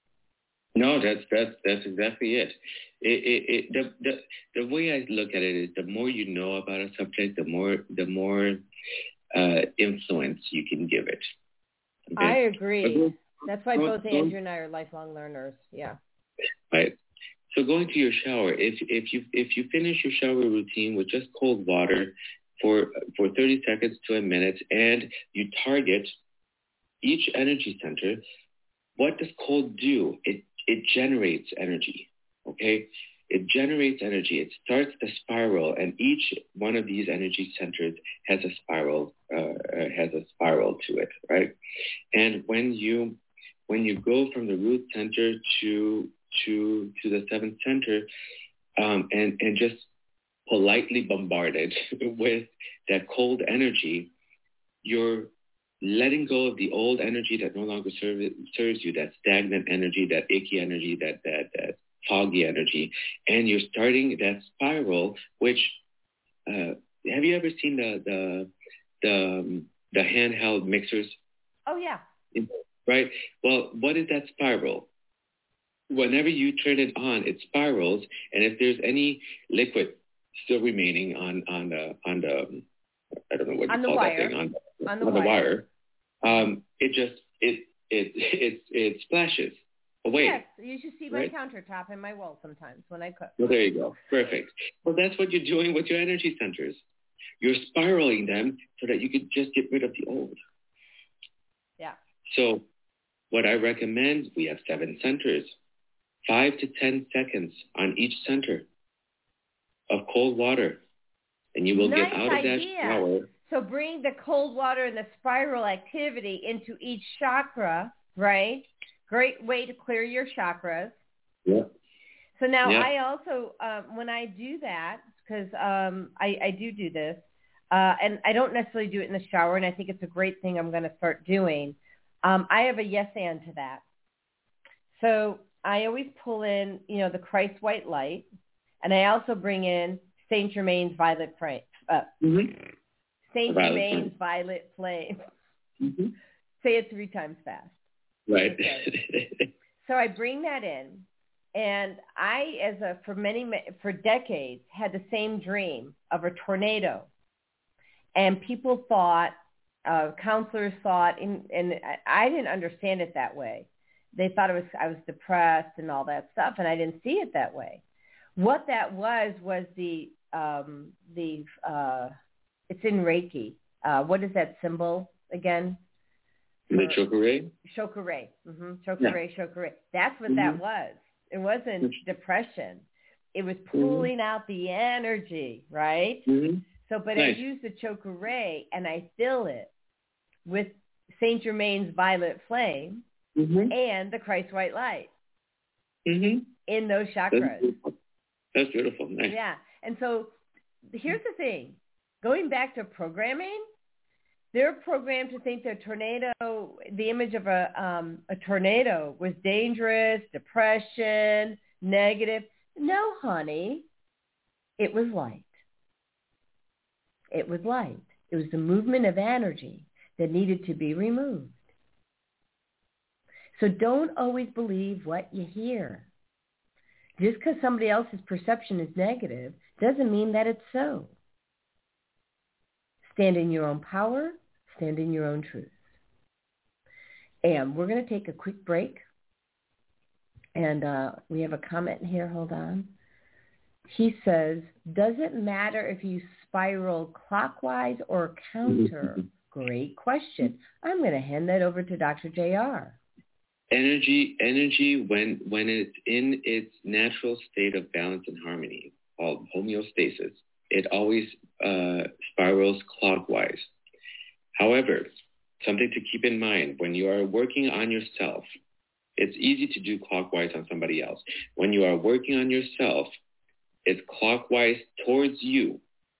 D: No, that's that's that's exactly it. It, it, it the, the the way I look at it is, the more you know about a subject, the more the more uh, influence you can give it. Okay?
C: I agree. That's why
D: go,
C: both
D: go,
C: Andrew and I are lifelong learners. Yeah.
D: Right. So going to your shower, if if you if you finish your shower routine with just cold water for for thirty seconds to a minute, and you target each energy center, what does cold do? It it generates energy. Okay, it generates energy. It starts the spiral, and each one of these energy centers has a spiral uh, has a spiral to it, right? And when you when you go from the root center to to to the seventh center, um, and and just politely bombard it with that cold energy, you're letting go of the old energy that no longer serve, serves you, that stagnant energy, that icky energy, that that that foggy energy, and you're starting that spiral. Which uh, have you ever seen the the the, um, the handheld mixers?
C: Oh yeah.
D: Right. Well, what is that spiral? Whenever you turn it on, it spirals, and if there's any liquid still remaining on on the on the I don't know what you
C: on the
D: call
C: wire.
D: that thing on,
C: on the
D: on
C: wire,
D: the wire um, it just it it it it splashes away.
C: Yes, you should see my
D: right?
C: countertop and my wall sometimes when I cook.
D: Well, there you go. Perfect. Well, that's what you're doing with your energy centers. You're spiraling them so that you can just get rid of the old.
C: Yeah.
D: So what I recommend, we have seven centers, five to ten seconds on each center of cold water, and you will
C: nice
D: get out of that
C: idea.
D: shower.
C: So bring the cold water and the spiral activity into each chakra, right? Great way to clear your chakras.
D: Yeah.
C: So now
D: yeah.
C: I also, um, when I do that, because um, I, I do do this, uh, and I don't necessarily do it in the shower, and I think it's a great thing I'm going to start doing. Um, I have a yes and to that. So I always pull in, you know, the Christ white light, and I also bring in Saint Germain's violet flame. Uh,
D: mm-hmm.
C: Saint
D: Violet
C: Germain's
D: flame.
C: violet flame.
D: Mm-hmm.
C: Say it three times fast.
D: Right.
C: Okay. So I bring that in, and I, as a for many for decades, had the same dream of a tornado, and people thought, uh, counselors thought, and, and I didn't understand it that way. They thought it was I was depressed and all that stuff, and I didn't see it that way. What that was was the um, the uh, it's in Reiki. Uh, what is that symbol again?
D: The chokure?
C: Chokure. Mm-hmm. Chokure, yeah. Chokure. That's what mm-hmm. that was. It wasn't depression. It was pulling mm-hmm. out the energy, right?
D: Mm-hmm.
C: So, but
D: nice.
C: I use the chokure and I fill it with Saint Germain's violet flame mm-hmm. and the Christ white light
D: mm-hmm.
C: in those chakras.
D: That's beautiful. That's beautiful. Nice.
C: Yeah. And so here's the thing. Going back to programming, they're programmed to think that tornado, the image of a um, a tornado was dangerous, depression, negative. No, honey, it was light. It was light. It was the movement of energy that needed to be removed. So don't always believe what you hear. Just because somebody else's perception is negative doesn't mean that it's so. Stand in your own power. Stand in your own truth. And we're going to take a quick break. And uh, we have a comment in here. Hold on. He says, does it matter if you spiral clockwise or counter? Great question. I'm going to hand that over to Doctor J R.
D: Energy, energy when, when it's in its natural state of balance and harmony, called homeostasis, it always uh, spirals clockwise. However, something to keep in mind, when you are working on yourself, it's easy to do clockwise on somebody else. When you are working on yourself, it's clockwise towards you.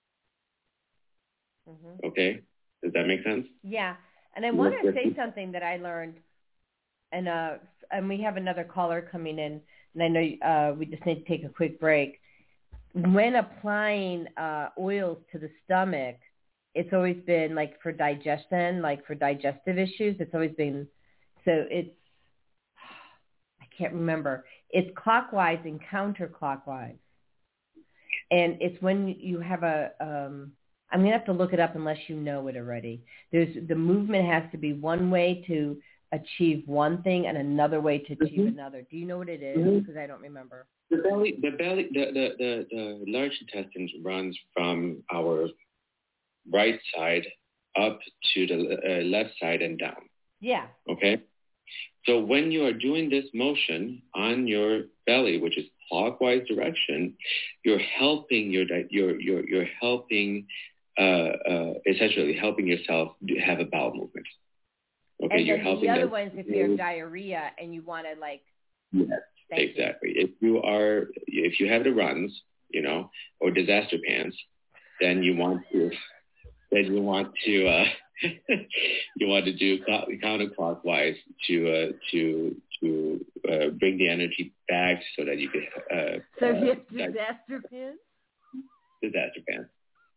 D: Mm-hmm. Okay? Does that make sense?
C: Yeah. And I want to say something that I learned, and uh, and we have another caller coming in, and I know uh, we just need to take a quick break. When applying uh, oils to the stomach, it's always been like for digestion, like for digestive issues. It's always been, so it's, I can't remember. It's clockwise and counterclockwise. And it's when you have a, um, I'm going to have to look it up unless you know it already. There's, the movement has to be one way to achieve one thing and another way to achieve mm-hmm. another. Do you know what it is? Because mm-hmm. I don't remember.
D: The belly, the belly, the, the, the, the large intestines runs from our right side up to the uh, left side and down.
C: Yeah.
D: Okay. So when you are doing this motion on your belly, which is clockwise direction, you're helping your you're you're you're helping uh, uh, essentially helping yourself have a bowel movement. Okay,
C: and
D: you're
C: then
D: helping.
C: The other
D: them.
C: ones, if you have diarrhea and you want to like.
D: Yes, exactly. You. If you are, if you have the runs, you know, or disaster pants, then you want to. Then you want to uh, you want to do counterclockwise to uh, to to uh, bring the energy back so that you can. Uh,
C: so you have
D: uh,
C: disaster pants.
D: Disaster pants.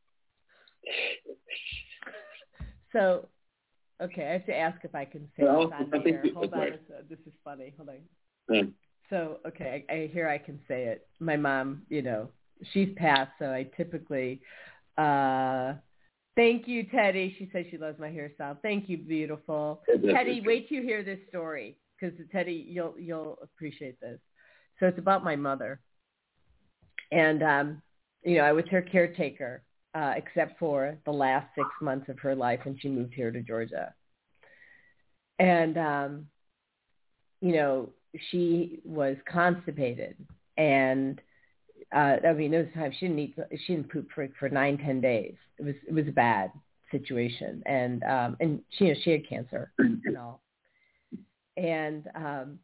C: So, okay, I have to ask if I can say well, this on the air. Hold on, this is funny. Hold on.
D: Yeah.
C: So, okay, I, I hear I can say it. My mom, you know, she's passed, so I typically. Uh, Thank you, Teddy. She says she loves my hairstyle. Thank you, beautiful. Teddy, wait till you hear this story because Teddy, you'll you'll appreciate this. So it's about my mother, and um, you know, I was her caretaker uh, except for the last six months of her life when she moved here to Georgia. And um, you know, she was constipated, and Uh, I mean, there was times she didn't eat, she didn't poop for for nine, ten days. It was it was a bad situation, and um, and she you know, she had cancer and all, and um,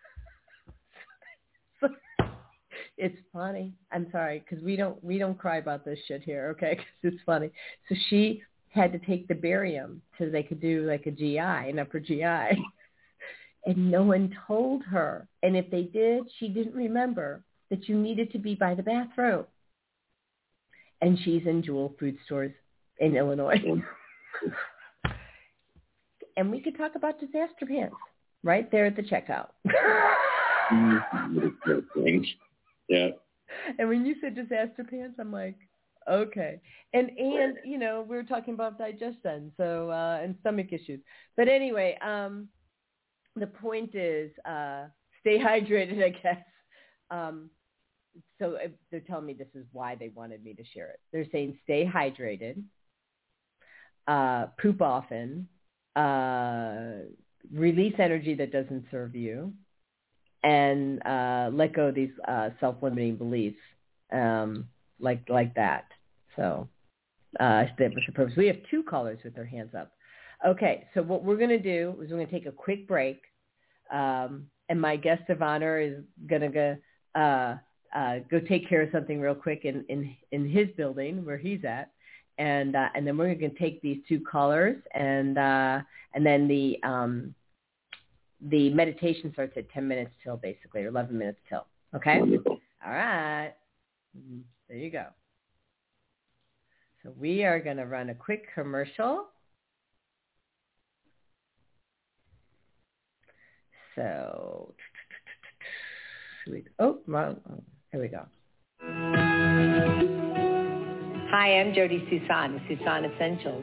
C: it's funny. I'm sorry because we don't we don't cry about this shit here, okay? Because it's funny. So she had to take the barium so they could do like a G I, an upper G I, and no one told her, and if they did, she didn't remember that you needed to be by the bathroom. And she's in Jewel food stores in Illinois. and we could talk about disaster pants right there at the checkout.
D: Yeah.
C: And when you said disaster pants, I'm like, okay. And, and you know, we were talking about digestion, so, uh, and stomach issues. But anyway, um, the point is uh, stay hydrated, I guess. Um, so they're telling me this is why they wanted me to share it. They're saying stay hydrated, uh, poop often, uh, release energy that doesn't serve you, and uh, let go of these uh, self-limiting beliefs um, like like that. So uh, that was the purpose. We have two callers with their hands up. Okay, so what we're going to do is we're going to take a quick break, um, and my guest of honor is going to go uh, uh, go take care of something real quick in, in, in his building where he's at, and uh, and then we're going to take these two callers, and uh, and then the um, the meditation starts at ten minutes till, basically, or eleven minutes till. Okay?
D: Wonderful.
C: All right. There you go. So we are going to run a quick commercial. So, oh, wrong. Here we go. Hi, I'm Jody Susan with Susan Essentials.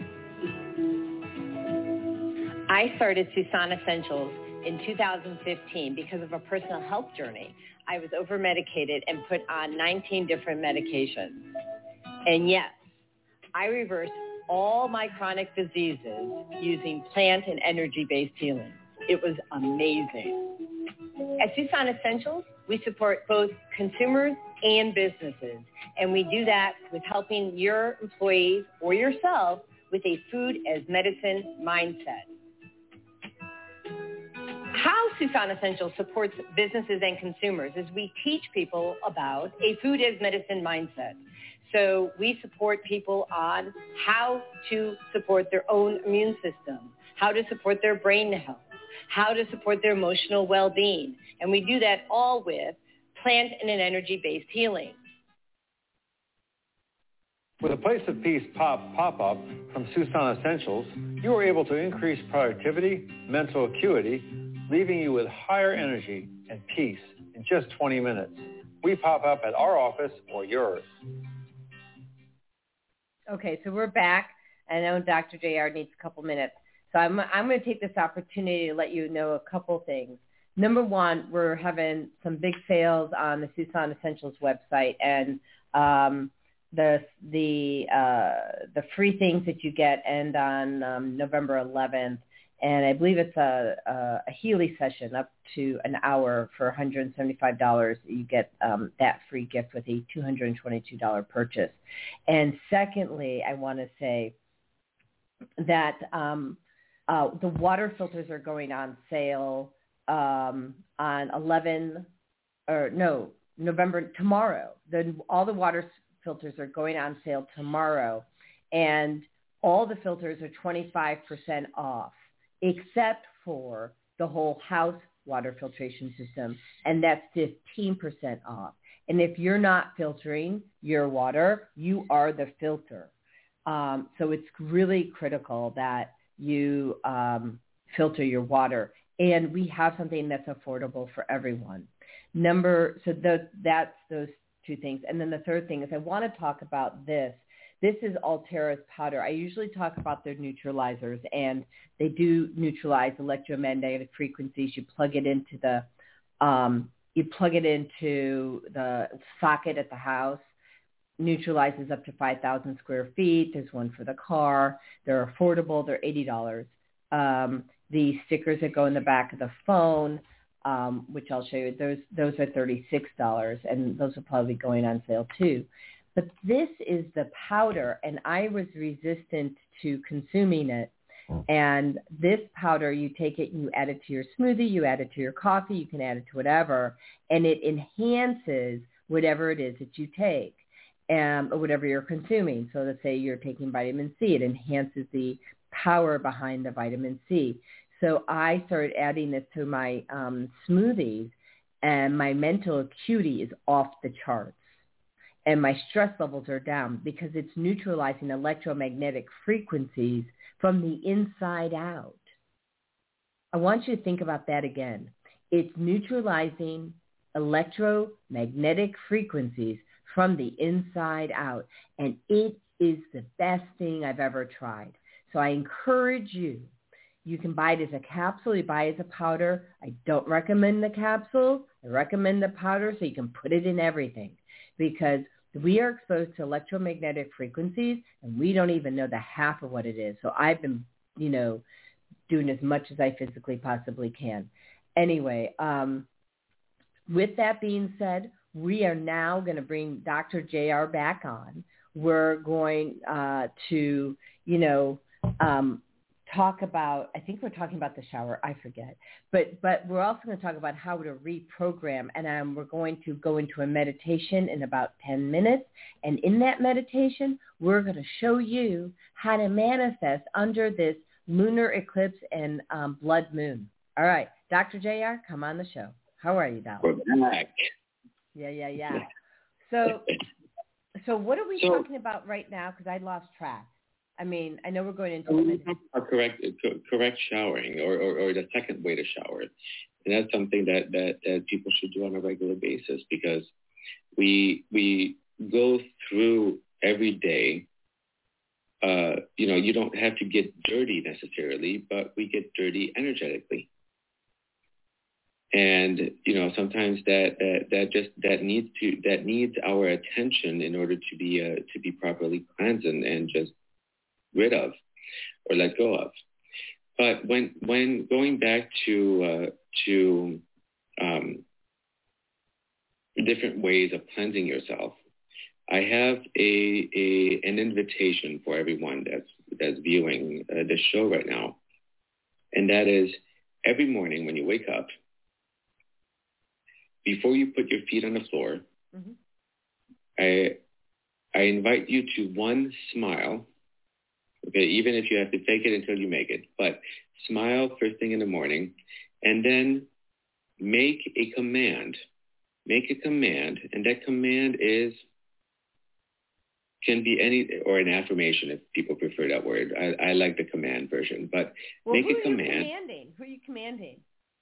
C: I started Susan Essentials in two thousand fifteen because of a personal health journey. I was over-medicated and put on nineteen different medications. And yes, I reversed all my chronic diseases using plant and energy-based healing. It was amazing. At Susan Essentials, we support both consumers and businesses, and we do that with helping your employees or yourself with a food as medicine mindset. How Susan Essentials supports businesses and consumers is we teach people about a food as medicine mindset. So we support people on how to support their own immune system, how to support their brain health, how to support their emotional well-being. And we do that all with plant and an energy-based healing.
F: With a Place of Peace Pop pop-up from Susan Essentials, you are able to increase productivity, mental acuity, leaving you with higher energy and peace in just twenty minutes. We pop up at our office or yours. Okay, so we're back. I know Doctor J R needs a couple minutes. So I'm, I'm going to take this opportunity to let you know a couple things. Number one, we're having some big sales on the Susan Essentials website, and um, the the uh, the free things that you get end on um, November eleventh. And I believe it's a, a, a Healy session up to an hour for one hundred seventy-five dollars. You get um, that free gift with a two hundred twenty-two dollars purchase. And secondly, I want to say that um, uh, the water filters are going on sale um, on eleven or no November tomorrow. The, all the water filters are going on sale tomorrow, and all the filters are twenty-five percent off, except for the whole house water filtration system, and that's fifteen percent off. And if you're not filtering your water, you are the filter. Um, so it's really critical that you um, filter your water. And we have something that's affordable for everyone. Number, so the, that's those two things. And then the third thing is I want to talk about this. This is Altera's powder. I usually talk about their neutralizers, and they do neutralize electromagnetic frequencies. You plug it into the um, you plug it into the socket at the house. Neutralizes up to five thousand square feet. There's one for the car. They're affordable. They're eighty dollars. Um, the stickers that go in the back of the phone, um, which I'll show you, those those are thirty-six dollars, and those are probably going on sale too. But this is the powder, and I was resistant to consuming it. And this powder, you take it, you add it to your smoothie, you add it to your coffee, you can add it to whatever, and it enhances whatever it is that you take, um, or whatever you're consuming. So let's say you're taking vitamin C, it enhances the power behind the vitamin C. So I started adding this to my um, smoothies, and my mental acuity is off the charts. And my stress levels are down because it's neutralizing electromagnetic frequencies from the inside out.
C: I want you to think about that again. It's neutralizing electromagnetic frequencies from the inside out, and it is the best thing I've ever tried. So I encourage you. You can buy it as a capsule. You buy it as a powder. I don't recommend the capsule. I recommend the powder so you can put it in everything, because we are exposed to electromagnetic frequencies, and we don't even know the half of what it is. So I've been, you know, doing as much as I physically possibly can. Anyway, um, with that being said, we are now going to bring Doctor J R back on. We're going uh, to, you know, um, talk about, I think we're talking about the shower, I forget, but but we're also going to talk about how to reprogram, and um, we're going to go into a meditation in about ten minutes, and in that meditation, we're going to show you how to manifest under this lunar eclipse and um, blood moon. All right, Doctor J R, come on the show. How are you, darling?
D: We're back.
C: Yeah, yeah, yeah. So, so what are we so, talking about right now? Because I lost track. I mean, I know we're going into
D: we talk about correct, correct showering, or, or, or the second way to shower, and that's something that, that, that people should do on a regular basis, because we we go through every day. Uh, you know, you don't have to get dirty necessarily, but we get dirty energetically. And, you know, sometimes that, that, that just, that needs to, that needs our attention in order to be, uh, to be properly cleansed and, and just rid of or let go of. But when, when going back to, uh, to, um, different ways of cleansing yourself, I have a, a, an invitation for everyone that's, that's viewing uh, this show right now. And that is, every morning when you wake up, before you put your feet on the floor, mm-hmm. I I invite you to one, smile. Okay, even if you have to fake it until you make it, but smile first thing in the morning, and then make a command. Make a command, and that command is can be any or an affirmation if people prefer that word. I, I like the command version, but
C: well,
D: make
C: who
D: a command.
C: Who are you commanding? Who are you commanding?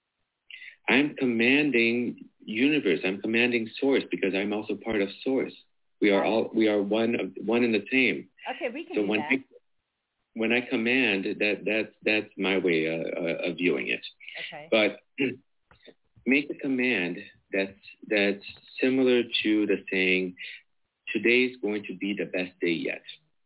D: I'm commanding universe. I'm commanding source, because I'm also part of source. We are all we are one of one and the same.
C: Okay, we can
D: so
C: do
D: when
C: that.
D: I, when I command, that that that's my way uh, of viewing it.
C: Okay.
D: But make a command that's that's similar to the saying, "Today's going to be the best day yet,"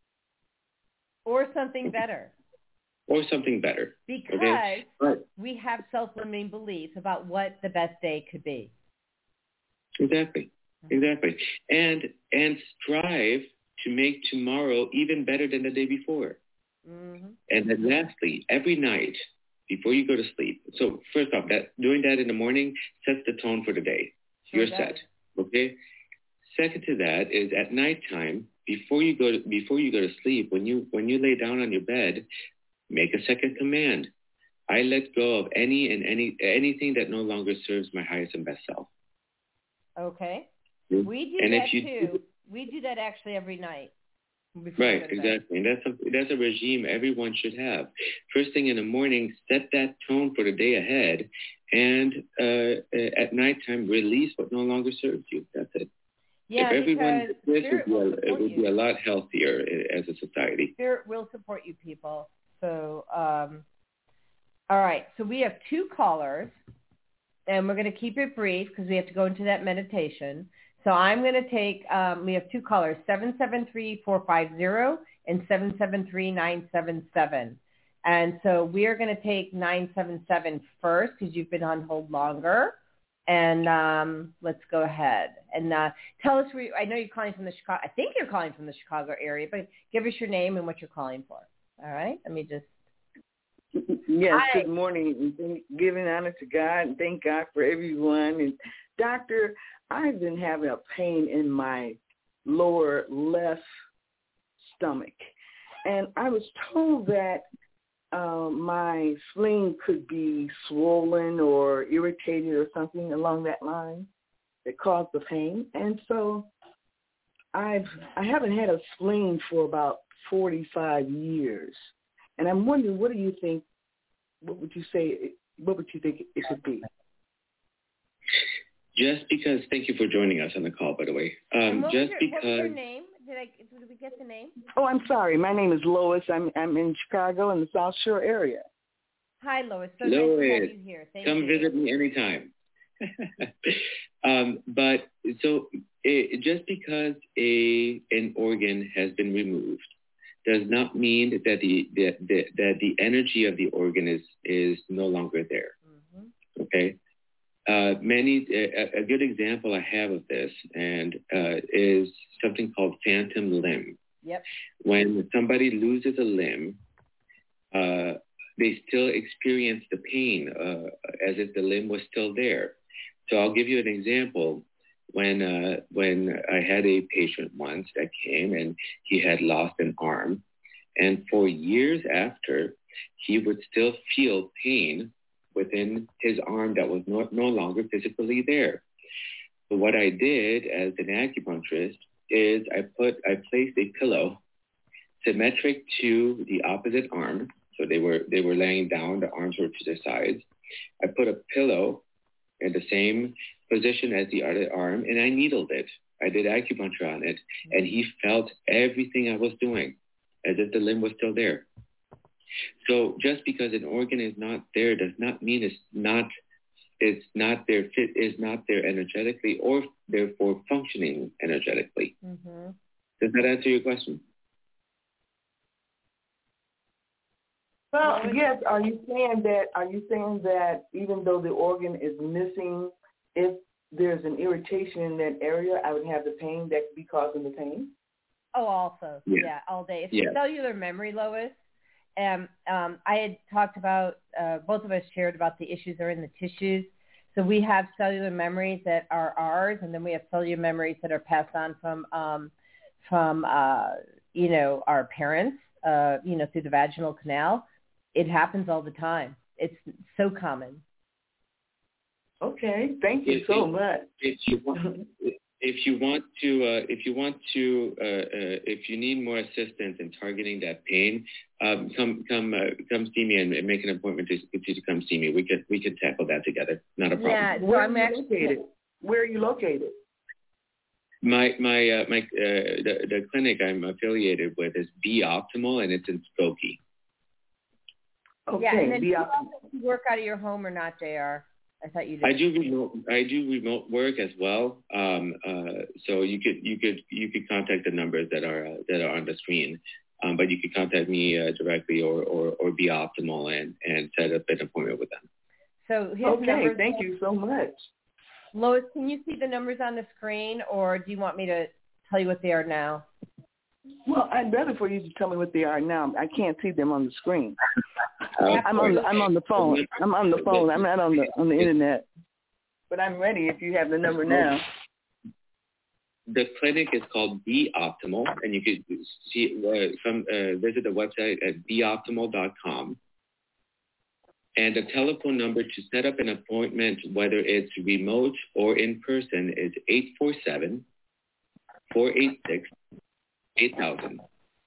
C: or something better.
D: Or something better.
C: Because
D: okay? Right.
C: we have self-limiting beliefs about what the best day could be.
D: Exactly. Exactly. And and strive to make tomorrow even better than the day before. Mm-hmm. And then lastly, every night before you go to sleep. So first off, that doing that in the morning sets the tone for the day.
C: Sure
D: You're
C: does.
D: set. Okay? Second to that is at nighttime, before you go to, before you go to sleep, when you when you lay down on your bed, make a second command. I let go of any and any anything that no longer serves my highest and best self.
C: Okay. We do
D: and
C: that
D: if you
C: too.
D: Do,
C: we do that actually every night.
D: Right, exactly. And that's a, that's a regime everyone should have. First thing in the morning, set that tone for the day ahead. And uh, at nighttime, release what no longer serves you. That's it.
C: Yeah,
D: if everyone
C: because
D: did this,
C: Spirit
D: it would,
C: will
D: be, a, it would be a lot healthier as a society.
C: Spirit will support you people. So, um, all right. So we have two callers, and we're going to keep it brief because we have to go into that meditation. So I'm going to take, um, we have two callers, seven seven three, four five zero and seven seven three, nine seven seven. And so we are going to take nine seven seven first because you've been on hold longer. And um, let's go ahead and uh, tell us where you, I know you're calling from the Chicago, I think you're calling from the Chicago area, but give us your name and what you're calling for. All right? Let me just.
H: Yes,
C: Hi.
H: Good morning. And giving honor to God and thank God for everyone. And Doctor, I've been having a pain in my lower left stomach. And I was told that uh, my spleen could be swollen or irritated or something along that line that caused the pain. And so I've, I haven't had a spleen for about forty-five years. And I'm wondering, what do you think, what would you say what would you think it could be?
D: Just because, thank you for joining us on the call, by the way. Um,
F: what
D: just
F: was your,
D: because.
F: What was your name? Did I? Did we get the name?
H: Oh, I'm sorry. My name is Lois. I'm I'm in Chicago in the South Shore area.
F: Hi, Lois. So
D: Lois,
F: nice to have you here. Thank
D: come
F: you.
D: visit me anytime. um, but so it, just because a an organ has been removed does not mean that the, the, the that the energy of the organ is is no longer there. Mm-hmm. Okay. Uh, many a, a good example I have of this and uh, is something called phantom limb.
F: Yep.
D: When somebody loses a limb, uh, they still experience the pain uh, as if the limb was still there. So I'll give you an example. When uh, when I had a patient once that came and he had lost an arm, and for years after, he would still feel pain within his arm that was no, no longer physically there. So what I did as an acupuncturist is I put I placed a pillow symmetric to the opposite arm. So they were they were laying down, the arms were to the sides. I put a pillow in the same position as the other arm, and I needled it. I did acupuncture on it, and he felt everything I was doing, as if the limb was still there. So just because an organ is not there does not mean it's not it's not there fit is not there energetically or therefore functioning energetically. Mm-hmm. Does that answer your question?
H: Well, yes. Are you saying that? Are you saying that even though the organ is missing, if there's an irritation in that area, I would have the pain that could be causing the pain?
F: Oh, also, yeah, yeah all day. It's yeah. cellular memory, Lois. Um, um, I had talked about, uh, both of us shared about the issues that are in the tissues. So we have cellular memories that are ours, and then we have cellular memories that are passed on from, um, from uh, you know, our parents, uh, you know, through the vaginal canal. It happens all the time. It's so common.
H: Okay, thank you if so you, much.
D: If you want, if you want to, uh, if you want to, uh, uh, if you need more assistance in targeting that pain, um, come, come, uh, come see me and, and make an appointment to, to come see me. We could, we could tackle that together. Not a problem.
F: Yeah, so
H: where
F: I'm
H: are you
F: actually,
H: located? Where are you located?
D: My, my, uh, my, uh, the, the clinic I'm affiliated with is Be Optimal, and it's in Skokie.
H: Okay,
F: yeah, and then
H: Be
F: do
H: Optimal.
F: you work out of your home or not, J R? I thought you did.
D: I do remote. I do remote work as well. Um, uh, so you could you could you could contact the numbers that are uh, that are on the screen, um, but you could contact me uh, directly or, or or Be Optimal and, and set up an appointment with them.
F: So his
H: okay,
F: numbers,
H: thank you so much.
F: Lois, can you see the numbers on the screen, or do you want me to tell you what they are now?
H: Well, I'd rather for you to tell me what they are now. I can't see them on the screen. I'm on the, I'm on the phone. I'm on the phone. I'm not on the on the internet. But I'm ready if you have the number now.
D: The clinic is called Be Optimal, and you could see uh, come uh, visit the website at be optimal dot com. And the telephone number to set up an appointment, whether it's remote or in person, is eight four seven, four eight six, eight thousand.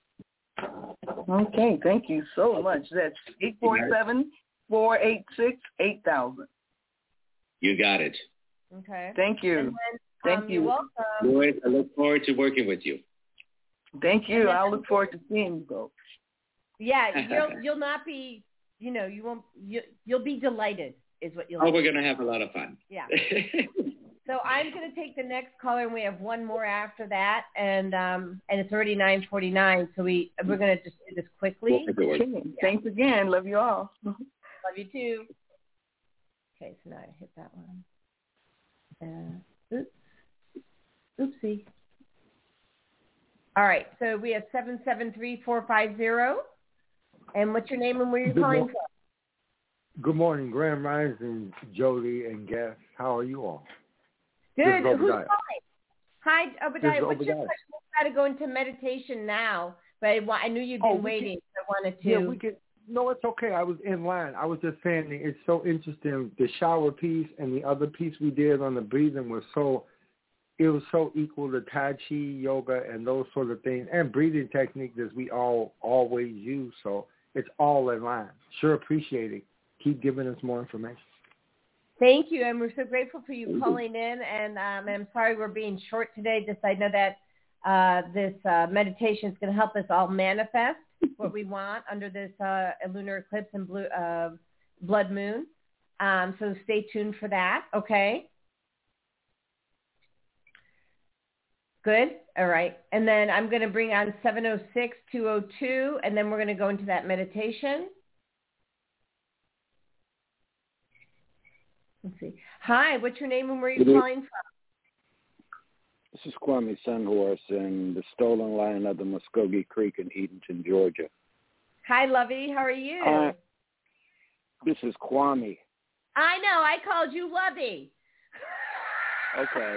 H: Okay, thank you so much. That's eight four seven, four eight six, eight thousand.
D: You got it.
F: Okay.
H: Thank you.
F: Then,
H: thank
F: um,
H: you.
F: You're welcome.
D: Lloyd, I look forward to working with you.
H: Thank you. I'll look forward to seeing you both.
F: Yeah, you'll you'll not be, you know, you won't, you, you'll be delighted is what you'll
D: Oh,
F: do.
D: we're going to have a lot of fun.
F: Yeah. So I'm going to take the next caller, and we have one more after that, and um, and it's already nine forty-nine, so we, we're going to just do this quickly.
H: Okay. Yeah. Thanks again. Love you all.
F: Love you too. Okay, so now I hit that one. Uh, oops. Oopsie. All right, so we have seven seven three four five zero. And what's your name and where you're
I: Good
F: calling
I: mo-
F: from?
I: Good morning, Grand Rising, Jody and guests. How are you all?
F: Good. Who's calling? Hi, Obadiah. What's
I: Obadiah.
F: your question? We've got to go into meditation now, but I, I knew you'd been
I: oh,
F: waiting,
I: can,
F: so I wanted to.
I: Yeah, we could. No, it's okay. I was in line. I was just saying that it's so interesting. The shower piece and the other piece we did on the breathing was so, it was so equal to Tai Chi, yoga, and those sort of things, and breathing techniques that we all always use. So it's all in line. Sure appreciate it. keep giving us more information.
F: Thank you, and we're so grateful for you calling in. And, um, and I'm sorry we're being short today. Just I know that uh, this uh, meditation is going to help us all manifest what we want under this uh, lunar eclipse and blue, uh, blood moon. Um, so stay tuned for that, okay? Good. All right. And then I'm going to bring on seven oh six, two oh two, and then we're going to go into that meditation. Let's see. Hi, what's your name and where are you calling from?
J: This is Kwame Sunhorse in the stolen line of the Muskogee Creek in Edenton, Georgia.
F: Hi, Lovey. How are you?
J: Uh, this is Kwame.
F: I know. I called you Lovey.
J: Okay.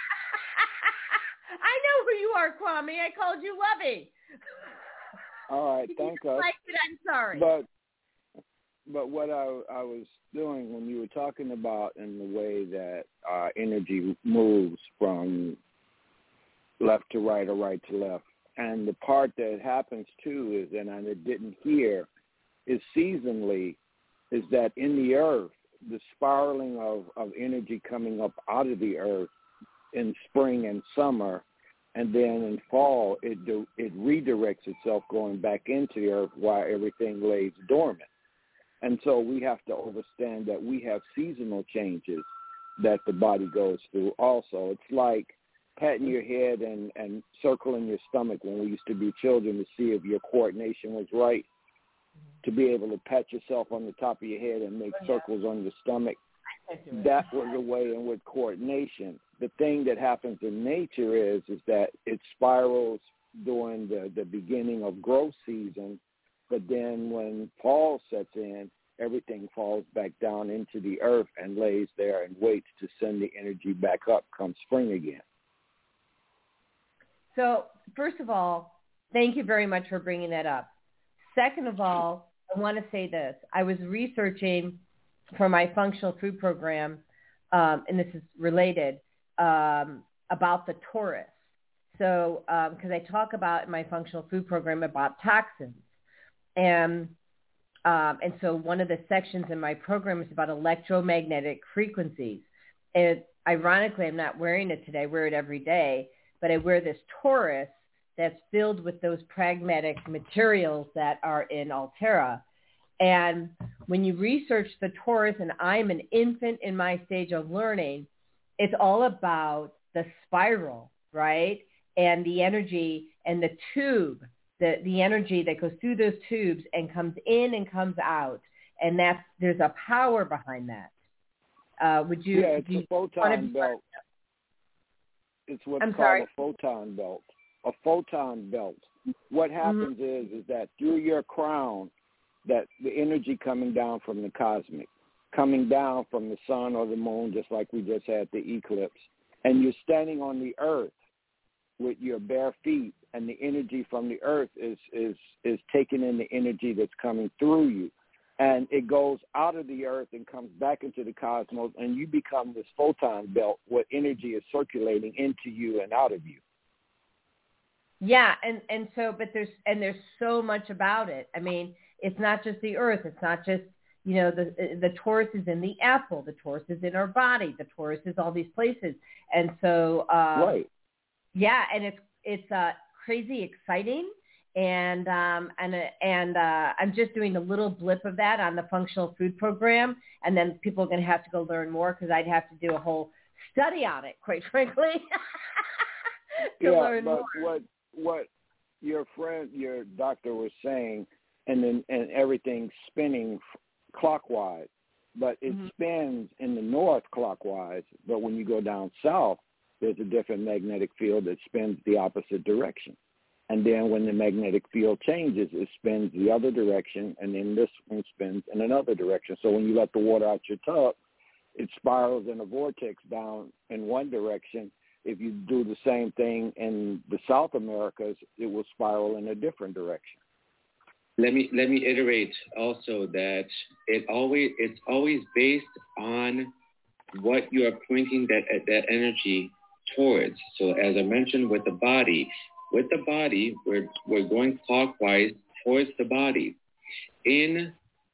F: I know who you are, Kwame. I called you Lovey.
J: All right. Thank you.
F: Like it, I'm sorry.
J: But but what I, I was doing when you were talking about in the way that uh, energy moves from left to right or right to left, and the part that happens too is, and I didn't hear, is seasonally, is that in the earth, the spiraling of, of energy coming up out of the earth in spring and summer, and then in fall, it do, it redirects itself going back into the earth while everything lays dormant. And so we have to understand that we have seasonal changes that the body goes through also. It's like patting your head and, and circling your stomach when we used to be children to see if your coordination was right, to be able to pat yourself on the top of your head and make circles on your stomach. That was a way in with coordination. The thing that happens in nature is is that it spirals during the, the beginning of growth season, but then when fall sets in, everything falls back down into the earth and lays there and waits to send the energy back up come spring again.
F: So, first of all, thank you very much for bringing that up. Second of all, I want to say this. I was researching for my functional food program, um, and this is related, um, about the Taurus. So, because um, I talk about in my functional food program about toxins. And um, and so one of the sections in my program is about electromagnetic frequencies. And ironically, I'm not wearing it today. I wear it every day. But I wear this Taurus that's filled with those pragmatic materials that are in Altera. And when you research the Taurus, and I'm an infant in my stage of learning, it's all about the spiral, right? And the energy and the tube, the, the energy that goes through those tubes and comes in and comes out. And that's, there's a power behind that. Uh, would you?
J: Yeah, it's
F: you
J: a photon belt. It's what's
F: I'm
J: called
F: sorry?
J: a photon belt. A photon belt. What happens mm-hmm. is is that through your crown, that the energy coming down from the cosmic, coming down from the sun or the moon, just like we just had the eclipse, and you're standing on the earth with your bare feet, and the energy from the earth is is is taking in the energy that's coming through you. And it goes out of the earth and comes back into the cosmos, and you become this photon belt where energy is circulating into you and out of you.
F: Yeah, and, and so, but there's, and there's so much about it. I mean, it's not just the earth. It's not just, you know, the the Taurus is in the apple. The Taurus is in our body. The Taurus is all these places. And so, um,
J: right.
F: yeah, and it's, it's uh, crazy exciting. And um, and uh, and uh, I'm just doing a little blip of that on the functional food program, and then people are going to have to go learn more because I'd have to do a whole study on it, quite frankly, to
J: yeah,
F: learn
J: but
F: more.
J: what what your friend, your doctor was saying, and then and everything's spinning clockwise, but it mm-hmm. spins in the north clockwise. But when you go down south, there's a different magnetic field that spins the opposite direction. And then when the magnetic field changes, it spins the other direction, and then this one spins in another direction. So when you let the water out your tub, it spirals in a vortex down in one direction. If you do the same thing in the South Americas, it will spiral in a different direction.
D: Let me let me iterate also that it always it's always based on what you are pointing that that energy towards. So as I mentioned with the body. With the body, we're, we're going clockwise towards the body. In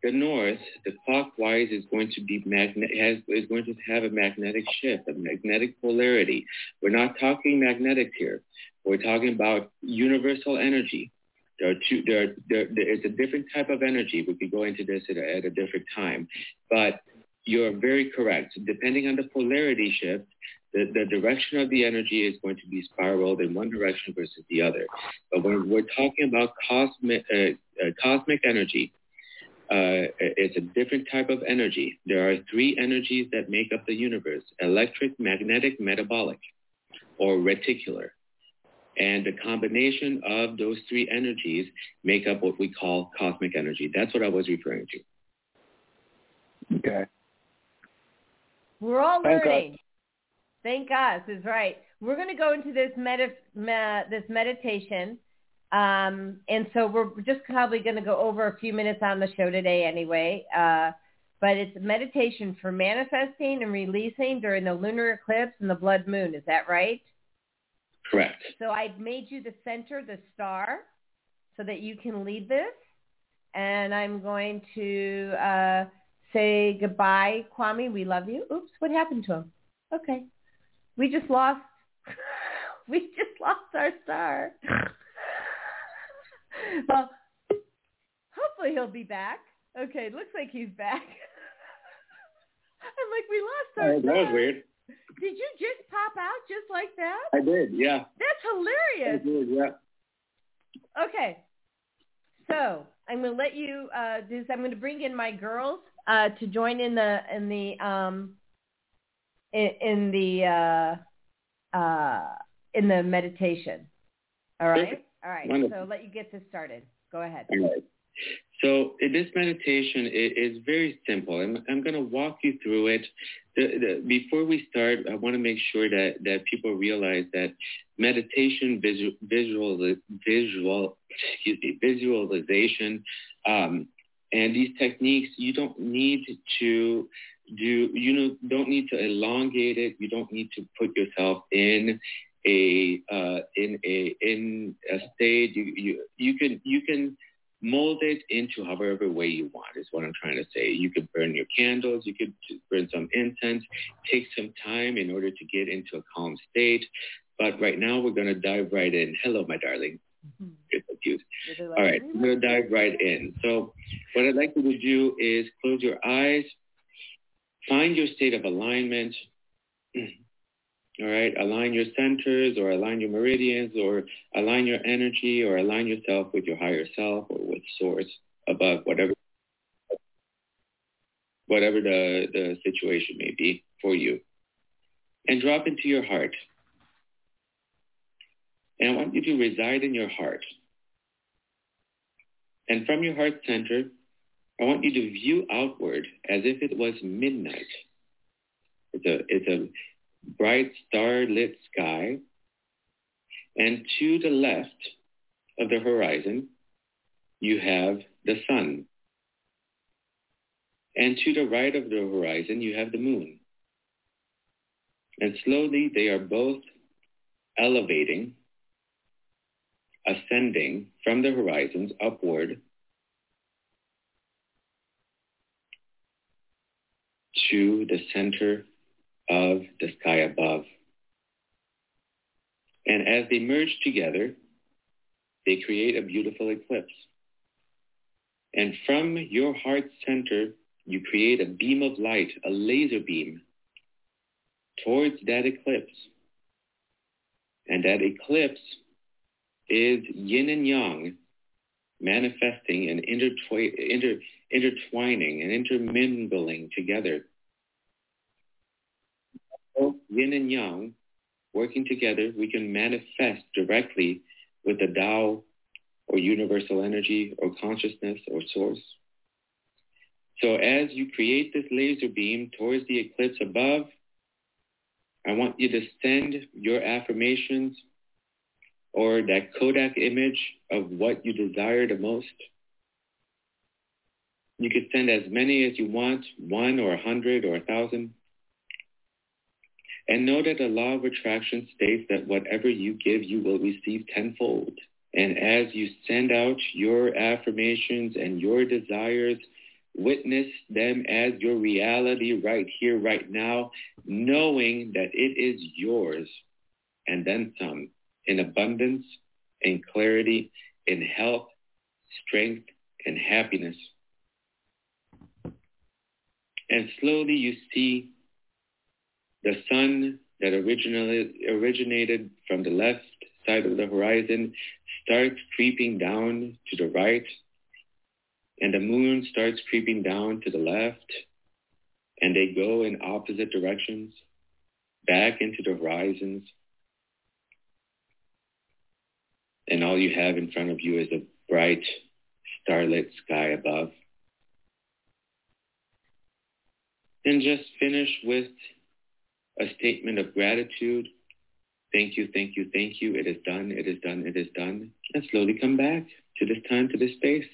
D: the north, the clockwise is going to be magne- has is going to have a magnetic shift, a magnetic polarity. We're not talking magnetics here. We're talking about universal energy. There are two. There, are, there, there is a different type of energy. We could go into this at a, at a different time, but you're very correct. Depending on the polarity shift, the, the direction of the energy is going to be spiraled in one direction versus the other. But when we're talking about cosmic uh, uh, cosmic energy, uh, it's a different type of energy. There are three energies that make up the universe: electric, magnetic, metabolic, or reticular. And the combination of those three energies make up what we call cosmic energy. That's what I was referring to.
J: Okay.
C: We're all
J: Thank
C: learning.
J: us.
C: Thank us is right. We're going to go into this med- me- this meditation, um, and so we're just probably going to go over a few minutes on the show today anyway. Uh, but it's meditation for manifesting and releasing during the lunar eclipse and the blood moon. Is that right?
D: Correct.
C: So I made you the center, the star, so that you can lead this. And I'm going to uh, say goodbye, Kwame. We love you. Oops, what happened to him? Okay. We just lost, we just lost our star. Well, hopefully he'll be back. Okay, looks like he's back. I'm like, we lost our
D: oh,
C: star.
D: That was weird.
C: Did you just pop out just like that?
D: I did, yeah.
C: That's hilarious.
D: I did, yeah.
C: Okay. So I'm going to let you uh, do this. I'm going to bring in my girls uh, to join in the in the um, in, in the uh, uh, in the meditation. All right.
D: Perfect.
C: All right.
D: Wonderful.
C: So I'll let you get this started. Go ahead.
D: All right. So this meditation is very simple. I'm, I'm going to walk you through it. The, the, before we start, I want to make sure that, that people realize that meditation, visual, visual, visual excuse me, visualization, um, and these techniques, you don't need to do, you know, don't need to elongate it. You don't need to put yourself in a uh, in a in a state. You you you can you can. mold it into however way you want is what I'm trying to say. You could burn your candles. You could burn some incense. Take some time in order to get into a calm state. But right now we're going to dive right in. Hello, my darling. Mm-hmm. You're so cute. All right, we're going to dive right in. So what I'd like you to do is close your eyes. Find your state of alignment. All right, align your centers or align your meridians or align your energy or align yourself with your higher self or with source above, whatever whatever the, the situation may be for you. And drop into your heart. And I want you to reside in your heart. And from your heart center, I want you to view outward as if it was midnight. It's a it's a bright star-lit sky, and to the left of the horizon, you have the sun. And to the right of the horizon, you have the moon. And slowly, they are both elevating, ascending from the horizons upward to the center of the sky above. And as they merge together, they create a beautiful eclipse. And from your heart center, you create a beam of light, a laser beam, towards that eclipse. And that eclipse is yin and yang manifesting and intertwi- inter- intertwining and intermingling together. Both yin and yang working together, we can manifest directly with the Tao or universal energy or consciousness or source. So as you create this laser beam towards the eclipse above, I want you to send your affirmations or that Kodak image of what you desire the most. You could send as many as you want, one or a hundred or a thousand. And know that the law of attraction states that whatever you give, you will receive tenfold. And as you send out your affirmations and your desires Witness them as your reality right here, right now, knowing that it is yours and then some, in abundance, in clarity, in health, strength, and happiness. And slowly you see the sun that originally originated from the left side of the horizon starts creeping down to the right, and the moon starts creeping down to the left, and they go in opposite directions, back into the horizons. And all you have in front of you is a bright, starlit sky above. And just finish with a statement of gratitude. Thank you, thank you, thank you. It is done, it is done, it is done. And slowly come back to this time, to this space.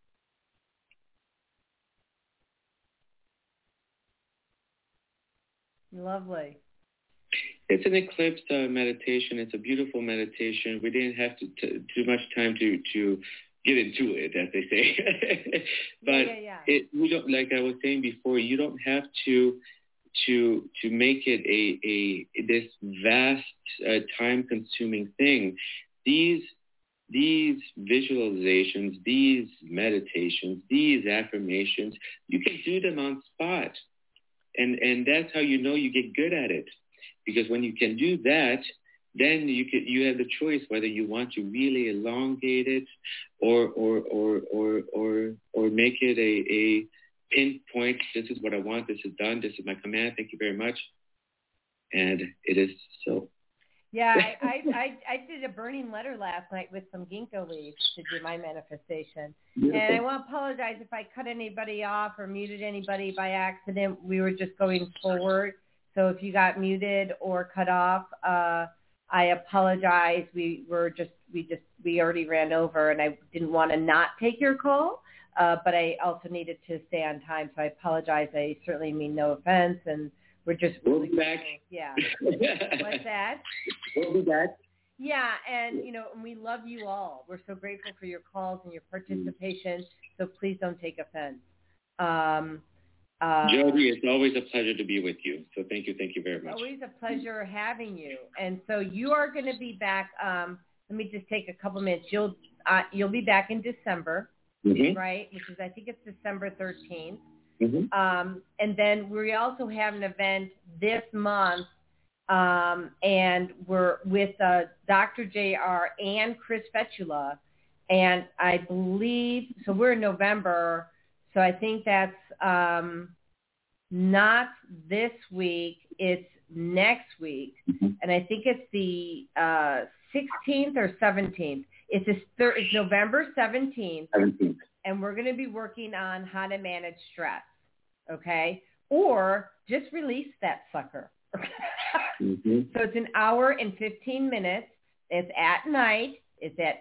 C: Lovely.
D: It's an eclipse uh, meditation. It's a beautiful meditation. We didn't have to, to, too much time to, to get into it, as they say. But
C: yeah, yeah, yeah.
D: It, you don't, like I was saying before, you don't have to to to make it a, a this vast, uh, time-consuming thing. These these visualizations, these meditations, these affirmations, you can do them on spot. And and that's how you know you get good at it. Because when you can do that, then you can, you have the choice whether you want to really elongate it or or or or or, or make it a, a pinpoint. This is what I want. This is done. This is my command. Thank you very much. And it is so.
C: Yeah, I, I, I, I did a burning letter last night with some ginkgo leaves to do my manifestation. Beautiful. And I want to apologize if I cut anybody off or muted anybody by accident. We were just going forward. So if you got muted or cut off, uh, I apologize. We were just, we just, we already ran over, and I didn't want to not take your call, uh, but I also needed to stay on time. So I apologize. I certainly mean no offense, and we're just
D: we'll
C: really
D: be back.
C: Cool. Yeah. What's that?
D: We'll be back.
C: Yeah, and, you know, and we love you all. We're so grateful for your calls and your participation, so please don't take offense. Um, uh,
D: Jody, it's always a pleasure to be with you. So thank you, thank you very much.
C: Always a pleasure having you. And so you are going to be back. Um, let me just take a couple minutes. You'll uh, you'll be back in December, mm-hmm. right? Which is, I think it's December thirteenth.
D: Mm-hmm.
C: Um, and then we also have an event this month, um, and we're with uh, Doctor J R and Chris Fetula. And I believe, so we're in November, so I think that's um, not this week, it's next week.
D: Mm-hmm.
C: And I think it's the uh, sixteenth or seventeenth. It's, a thir- it's November seventeenth.
D: seventeenth.
C: And we're going to be working on how to manage stress, okay? Or just release that sucker.
D: Mm-hmm.
C: So it's an hour and fifteen minutes. It's at night. It's at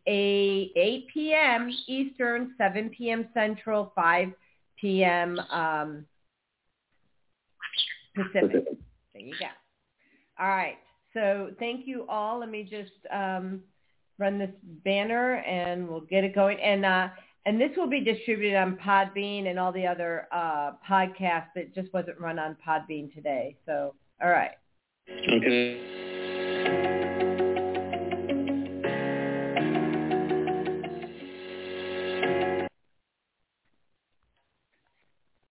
C: eight p.m. Eastern, seven p.m. Central, five p.m. Um, Pacific. There you go. All right. So thank you all. Let me just um, run this banner, and we'll get it going. And uh, and this will be distributed on Podbean and all the other uh, podcasts that just wasn't run on Podbean today. So, all right.
D: Okay.